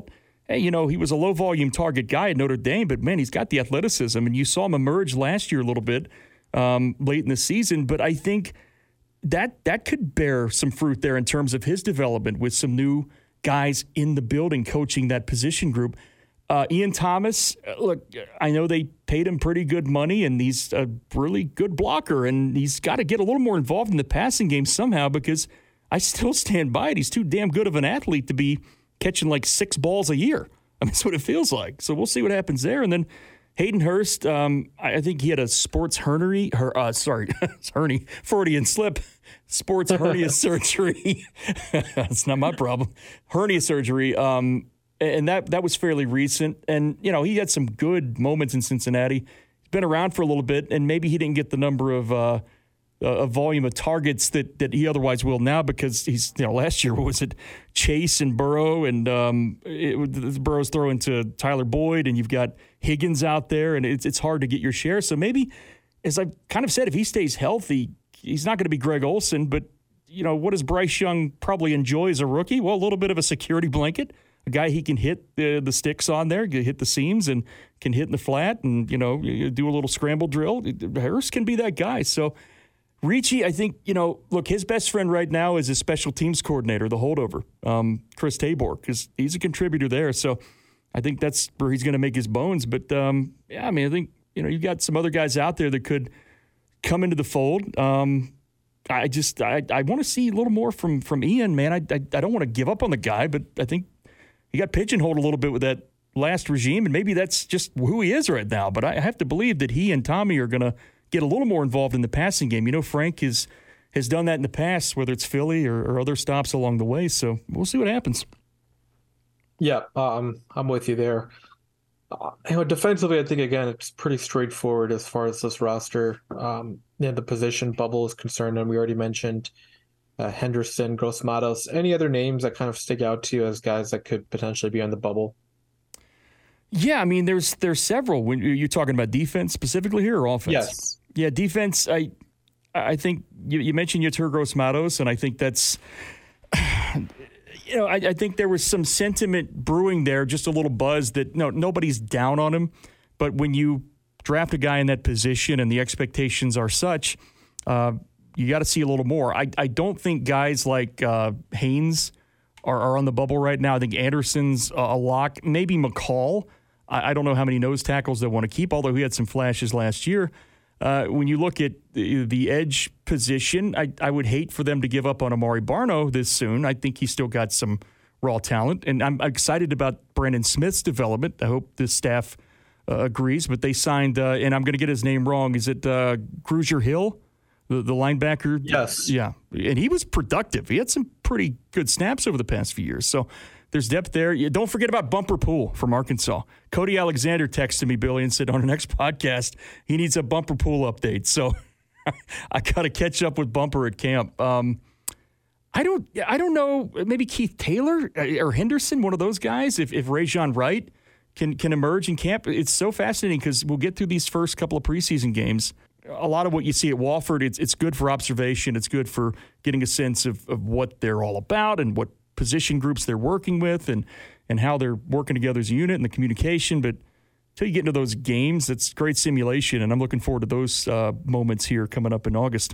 hey, you know, he was a low volume target guy at Notre Dame, but man, he's got the athleticism, and you saw him emerge last year a little bit um, late in the season. But I think that that could bear some fruit there in terms of his development with some new guys in the building coaching that position group. Uh, Ian Thomas, look, I know they paid him pretty good money, and he's a really good blocker, and he's got to get a little more involved in the passing game somehow, because I still stand by it. He's too damn good of an athlete to be catching like six balls a year. I mean, that's what it feels like. So we'll see what happens there. And then Hayden Hurst, um, I think he had a sports hernia, her, uh, sorry, hernia, Freudian slip, sports hernia surgery. That's not my problem. Hernia surgery. Um, And that that was fairly recent. And, you know, he had some good moments in Cincinnati. He's been around for a little bit, and maybe he didn't get the number of uh, a volume of targets that, that he otherwise will now, because he's, you know, last year, what was it, Chase and Burrow, and um, it, Burrow's throwing to Tyler Boyd, and you've got Higgins out there, and it's, it's hard to get your share. So maybe, as I've kind of said, if he stays healthy, he's not going to be Greg Olsen, but, you know, what does Bryce Young probably enjoy as a rookie? Well, a little bit of a security blanket. A guy he can hit the, the sticks on there, hit the seams, and can hit in the flat, and, you know, do a little scramble drill. Harris can be that guy. So Ricci, I think, you know, look, his best friend right now is his special teams coordinator, the holdover, um, Chris Tabor, because he's a contributor there. So I think that's where he's going to make his bones. But, um, yeah, I mean, I think, you know, you've got some other guys out there that could come into the fold. Um, I just I, I want to see a little more from, from Ian, man. I, I, I don't want to give up on the guy, but I think he got pigeonholed a little bit with that last regime, and maybe that's just who he is right now. But I have to believe that he and Tommy are going to get a little more involved in the passing game. You know, Frank has, has done that in the past, whether it's Philly or, or other stops along the way. So we'll see what happens. Yeah, um, I'm with you there. Uh, you know, defensively, I think, again, it's pretty straightforward as far as this roster. Um, you know, the position bubble is concerned, and we already mentioned Uh, Henderson, Gross-Matos. Any other names that kind of stick out to you as guys that could potentially be on the bubble? Yeah, I mean, there's there's several. When you're talking about defense specifically here, or offense? Yes. Yeah, defense. I I think you, you mentioned Yetur Gross-Matos, and I think that's, you know, I, I think there was some sentiment brewing there, just a little buzz that no nobody's down on him, but when you draft a guy in that position and the expectations are such, uh, you got to see a little more. I, I don't think guys like uh, Haynes are, are on the bubble right now. I think Anderson's a lock. Maybe McCall. I, I don't know how many nose tackles they want to keep, although he had some flashes last year. Uh, when you look at the, the edge position, I, I would hate for them to give up on Amari Barno this soon. I think he's still got some raw talent, and I'm excited about Brandon Smith's development. I hope the staff uh, agrees, but they signed, uh, and I'm going to get his name wrong. Is it uh, Grugier Hill? The, the linebacker? Yes. Yeah. And he was productive. He had some pretty good snaps over the past few years. So there's depth there. Yeah, don't forget about Bumper Pool from Arkansas. Cody Alexander texted me, Billy, and said on the next podcast, he needs a Bumper Pool update. So I got to catch up with Bumper at camp. Um, I don't I don't know, maybe Keith Taylor or Henderson, one of those guys, if, if Rajon Wright can, can emerge in camp. It's so fascinating because we'll get through these first couple of preseason games. A lot of what you see at Wofford, it's it's good for observation. It's good for getting a sense of, of what they're all about and what position groups they're working with and, and how they're working together as a unit and the communication. But until you get into those games, it's great simulation, and I'm looking forward to those uh, moments here coming up in August.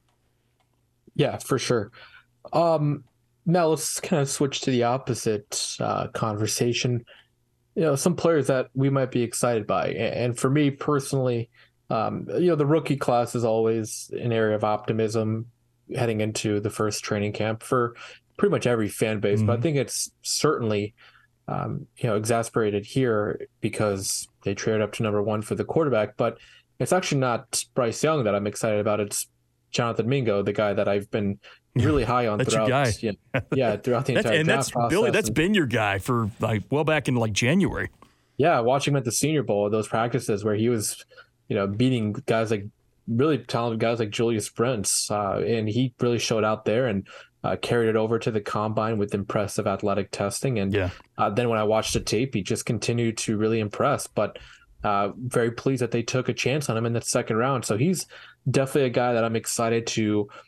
Yeah, for sure. Um, now let's kind of switch to the opposite uh, conversation. You know, some players that we might be excited by. And for me personally, Um, you know, the rookie class is always an area of optimism heading into the first training camp for pretty much every fan base. Mm-hmm. But I think it's certainly, um, you know, exasperated here because they traded up to number one for the quarterback. But it's actually not Bryce Young that I'm excited about. It's Jonathan Mingo, the guy that I've been really high on that's throughout. Your guy. Yeah, yeah, throughout the entire and draft that's, process. Billy, that's and, been your guy for like well back in like January. Yeah, watching him at the Senior Bowl, those practices where he was, you know, beating guys like really talented guys like Julius Brents, uh, and he really showed out there and uh, carried it over to the combine with impressive athletic testing. And yeah. uh, then when I watched the tape, he just continued to really impress. But uh, very pleased that they took a chance on him in the second round. So he's definitely a guy that I'm excited to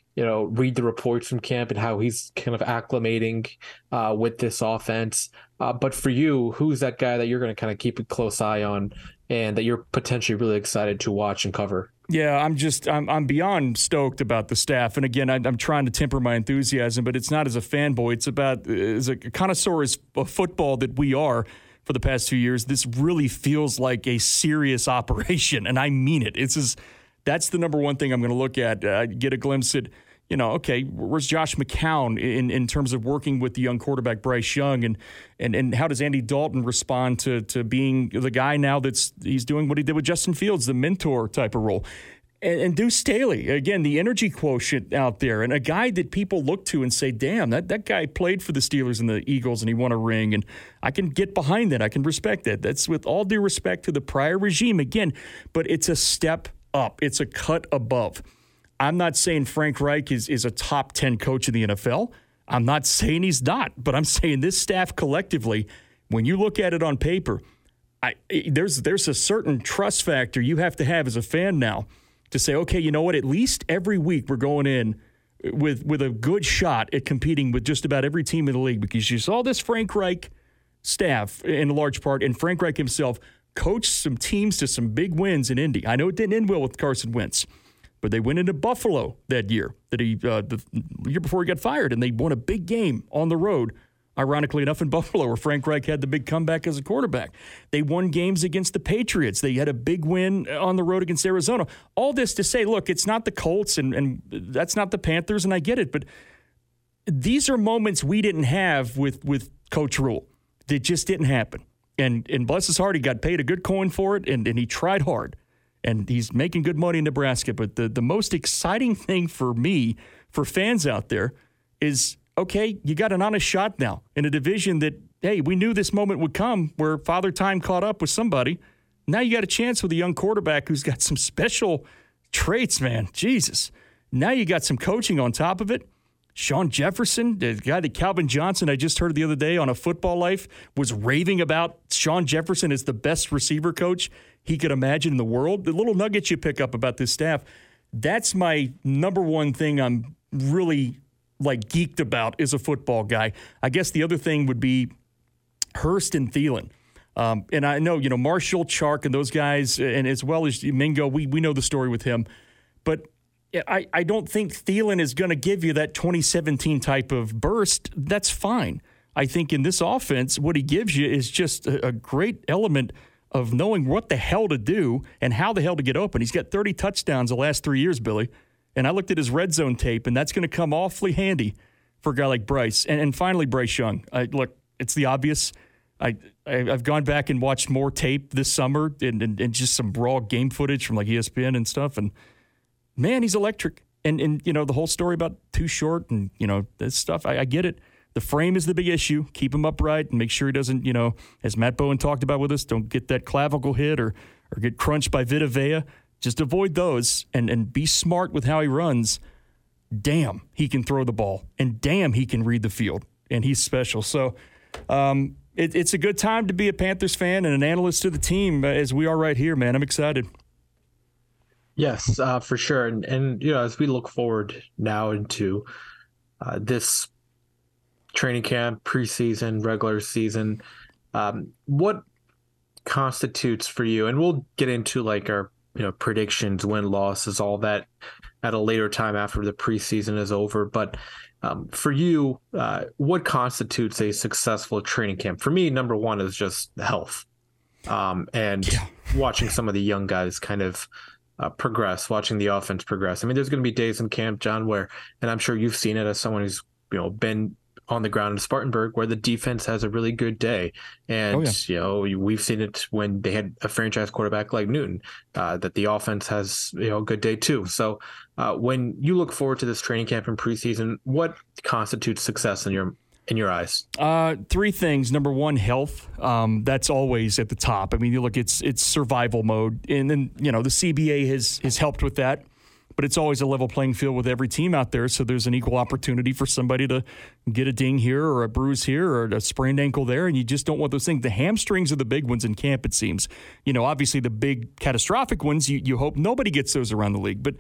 you know, read the reports from camp and how he's kind of acclimating uh, with this offense. Uh, but for you, who's that guy that you're going to kind of keep a close eye on and that you're potentially really excited to watch and cover? Yeah, I'm just I'm I'm beyond stoked about the staff. And again, I, I'm trying to temper my enthusiasm, but it's not as a fanboy. It's about as a connoisseur of football that we are for the past few years. This really feels like a serious operation, and I mean it. It's just, that's the number one thing I'm going to look at. Uh, get a glimpse at, you know, okay, where's Josh McCown in, in terms of working with the young quarterback Bryce Young, and and and how does Andy Dalton respond to to being the guy now that's he's doing what he did with Justin Fields, the mentor type of role, and, and Deuce Staley, again, the energy quotient out there, and a guy that people look to and say, damn, that that guy played for the Steelers and the Eagles and he won a ring, and I can get behind that, I can respect that. That's with all due respect to the prior regime, again, but it's a step up, it's a cut above. I'm not saying Frank Reich is, is a top ten coach in the N F L. I'm not saying he's not, but I'm saying this staff collectively, when you look at it on paper, I, there's there's a certain trust factor you have to have as a fan now to say, okay, you know what, at least every week we're going in with, with a good shot at competing with just about every team in the league, because you saw this Frank Reich staff in large part, and Frank Reich himself coached some teams to some big wins in Indy. I know it didn't end well with Carson Wentz, but they went into Buffalo that year, that he uh, the year before he got fired, and they won a big game on the road, ironically enough, in Buffalo, where Frank Reich had the big comeback as a quarterback. They won games against the Patriots. They had a big win on the road against Arizona. All this to say, look, it's not the Colts, and, and that's not the Panthers, and I get it, but these are moments we didn't have with, with Coach Rule. It just didn't happen. And, and bless his heart, he got paid a good coin for it, and, and he tried hard. And he's making good money in Nebraska. But the, the most exciting thing for me, for fans out there, is, okay, you got an honest shot now in a division that, hey, we knew this moment would come where Father Time caught up with somebody. Now you got a chance with a young quarterback who's got some special traits, man. Jesus. Now you got some coaching on top of it. Sean Jefferson, the guy that Calvin Johnson, I just heard the other day on A Football Life, was raving about Sean Jefferson as the best receiver coach he could imagine in the world. The little nuggets you pick up about this staff, that's my number one thing I'm really like geeked about as a football guy. I guess the other thing would be Hurst and Thielen. Um, and I know, you know, Marshall, Chark, and those guys, and as well as Mingo, we we know the story with him. But I, I don't think Thielen is going to give you that twenty seventeen type of burst. That's fine. I think in this offense, what he gives you is just a, a great element of knowing what the hell to do and how the hell to get open. He's got thirty touchdowns the last three years, Billy. And I looked at his red zone tape, and that's going to come awfully handy for a guy like Bryce. And, and finally, Bryce Young. I, look, it's the obvious. I, I, I've gone back and watched more tape this summer and, and, and just some raw game footage from like E S P N and stuff. And, man, he's electric. And, and you know, the whole story about too short and, you know, this stuff, I, I get it. The frame is the big issue. Keep him upright and make sure he doesn't, you know, as Matt Bowen talked about with us, don't get that clavicle hit or or get crunched by Vita Vea. Just avoid those and, and be smart with how he runs. Damn, he can throw the ball. And damn, he can read the field. And he's special. So um, it, it's a good time to be a Panthers fan and an analyst to the team, as we are right here, man. I'm excited. Yes, uh, for sure. And, and, you know, as we look forward now into uh, this training camp, preseason, regular season, um, what constitutes for you, and we'll get into like our, you know, predictions, win losses, all that at a later time after the preseason is over. But um, for you, uh, what constitutes a successful training camp? For me, number one is just health, um, and yeah. watching some of the young guys kind of uh, progress, watching the offense progress. I mean, there's going to be days in camp, John, where, and I'm sure you've seen it as someone who's, you know, been on the ground in Spartanburg, where the defense has a really good day. And, oh, yeah. you know, we've seen it when they had a franchise quarterback like Newton, uh, that the offense has, you know, a good day too. So uh, when you look forward to this training camp and preseason, what constitutes success in your in your eyes? Uh, three things. Number one, health. Um, that's always at the top. I mean, you look, it's it's survival mode. And then, you know, the C B A has has helped with that. But it's always a level playing field with every team out there, so there's an equal opportunity for somebody to get a ding here or a bruise here or a sprained ankle there, and you just don't want those things. The hamstrings are the big ones in camp, it seems. You know, obviously the big catastrophic ones, you, you hope nobody gets those around the league. But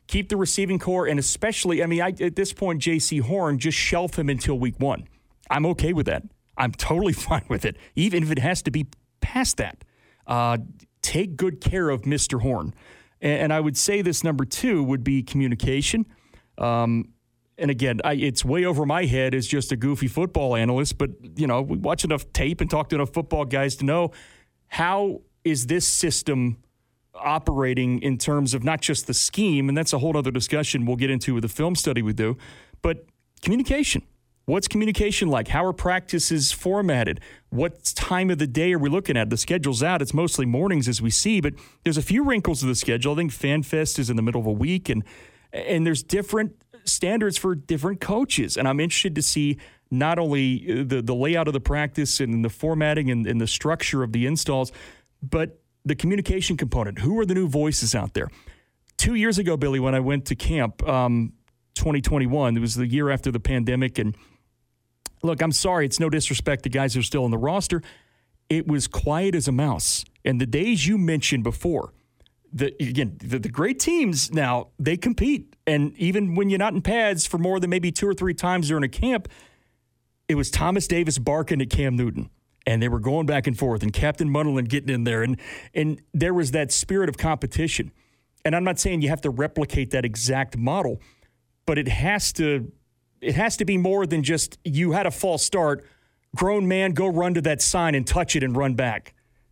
keep the receiving core, and especially, I mean, I, at this point, J C Horn, just shelf him until week one. I'm okay with that. I'm totally fine with it, even if it has to be past that. Uh, take good care of Mister Horn. And, and I would say this number two would be communication. Um, and again, I, it's way over my head as just a goofy football analyst, but, you know, we watch enough tape and talk to enough football guys to know how is this system operating in terms of not just the scheme, and that's a whole other discussion we'll get into with the film study we do, but communication. What's communication like? How are practices formatted? What time of the day are we looking at? The schedule's out. It's mostly mornings as we see, but there's a few wrinkles to the schedule. I think FanFest is in the middle of a week, and and there's different standards for different coaches. And I'm interested to see not only the, the layout of the practice and the formatting and, and the structure of the installs, but the communication component. Who are the new voices out there? Two years ago, Billy, when I went to camp, um, twenty twenty-one, it was the year after the pandemic, and look, I'm sorry, it's no disrespect to guys who are still on the roster. It was quiet as a mouse. And the days you mentioned before, the, again, the, the great teams now, they compete. And even when you're not in pads for more than maybe two or three times during a camp, it was Thomas Davis barking at Cam Newton. And they were going back and forth, and Captain Munderland getting in there. And, and there was that spirit of competition. And I'm not saying you have to replicate that exact model, but it has to It has to be more than just you had a false start, grown man, go run to that sign and touch it and run back.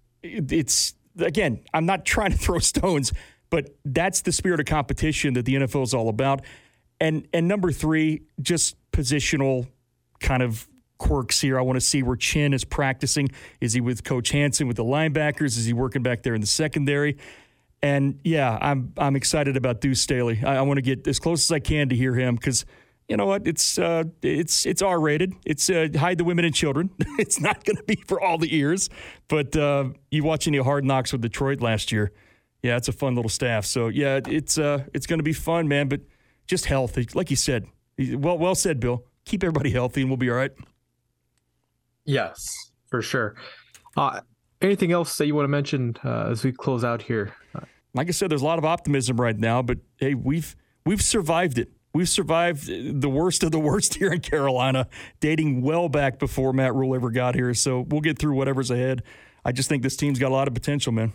It's, again, I'm not trying to throw stones, but that's the spirit of competition that the N F L is all about. And and number three, just positional kind of quirks here. I want to see where Chin is practicing. Is he with Coach Hansen with the linebackers? Is he working back there in the secondary? And, yeah, I'm I'm excited about Deuce Staley. I, I want to get as close as I can to hear him because – you know what? It's uh, it's it's R-rated. It's uh, hide the women and children. It's not going to be for all the ears. But uh, you watch any Hard Knocks with Detroit last year? Yeah, it's a fun little staff. So yeah, it's uh, it's going to be fun, man. But just healthy, like you said. Well, well said, Bill. Keep everybody healthy, and we'll be all right. Yes, for sure. Uh, anything else that you want to mention uh, as we close out here? Like I said, there's a lot of optimism right now. But hey, we've we've survived it. We've survived the worst of the worst here in Carolina, dating well back before Matt Rule ever got here. So we'll get through whatever's ahead. I just think this team's got a lot of potential, man.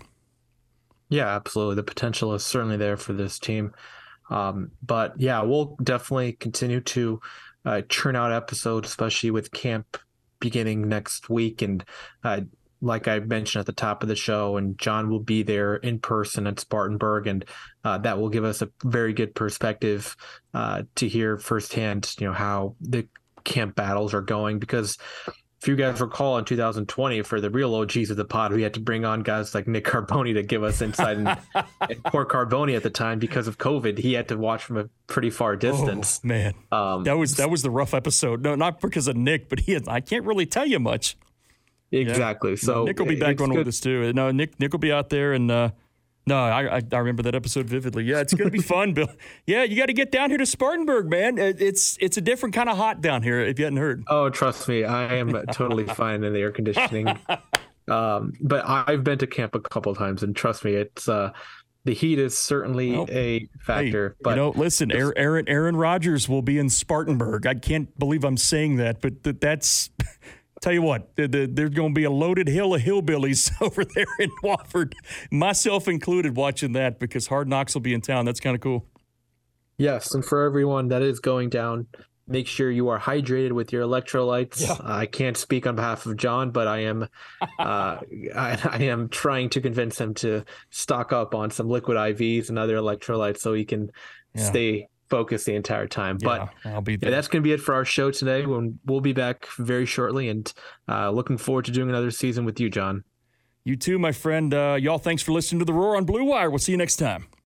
Yeah, absolutely. The potential is certainly there for this team. Um, but, yeah, we'll definitely continue to uh, churn out episodes, especially with camp beginning next week. And uh, like I mentioned at the top of the show, and John will be there in person at Spartanburg, and uh, that will give us a very good perspective uh, to hear firsthand, you know, how the camp battles are going. Because if you guys recall, in two thousand twenty, for the real O Gs of the pod, we had to bring on guys like Nick Carboni to give us insight. And, and poor Carboni at the time, because of COVID, he had to watch from a pretty far distance. Oh, man, um, that was that was the rough episode. No, not because of Nick, but he had, I can't really tell you much. Exactly. Yeah. So Nick will be back on with us too. No, Nick Nick will be out there, and uh, no, I, I I remember that episode vividly. Yeah, it's gonna be fun, Bill. Yeah, you got to get down here to Spartanburg, man. It's it's a different kind of hot down here. If you hadn't heard. Oh, trust me, I am totally fine in the air conditioning. Um, but I've been to camp a couple of times, and trust me, it's uh, the heat is certainly well, a factor. Hey, but you know, listen, Aaron Aaron, Aaron Rodgers will be in Spartanburg. I can't believe I'm saying that, but th- that's. Tell you what, the, the, there's going to be a loaded hill of hillbillies over there in Wofford, myself included, watching that because Hard Knocks will be in town. That's kind of cool. Yes, and for everyone that is going down, make sure you are hydrated with your electrolytes. Yeah. Uh, I can't speak on behalf of John, but I am uh, I, I am trying to convince him to stock up on some liquid I Vs and other electrolytes so he can yeah. stay focus the entire time. But yeah, I'll be there. Yeah, that's going to be it for our show today. When we'll be back very shortly, and uh, looking forward to doing another season with you, John. You too, my friend. Uh, y'all, thanks for listening to The Roar on Blue Wire. We'll see you next time.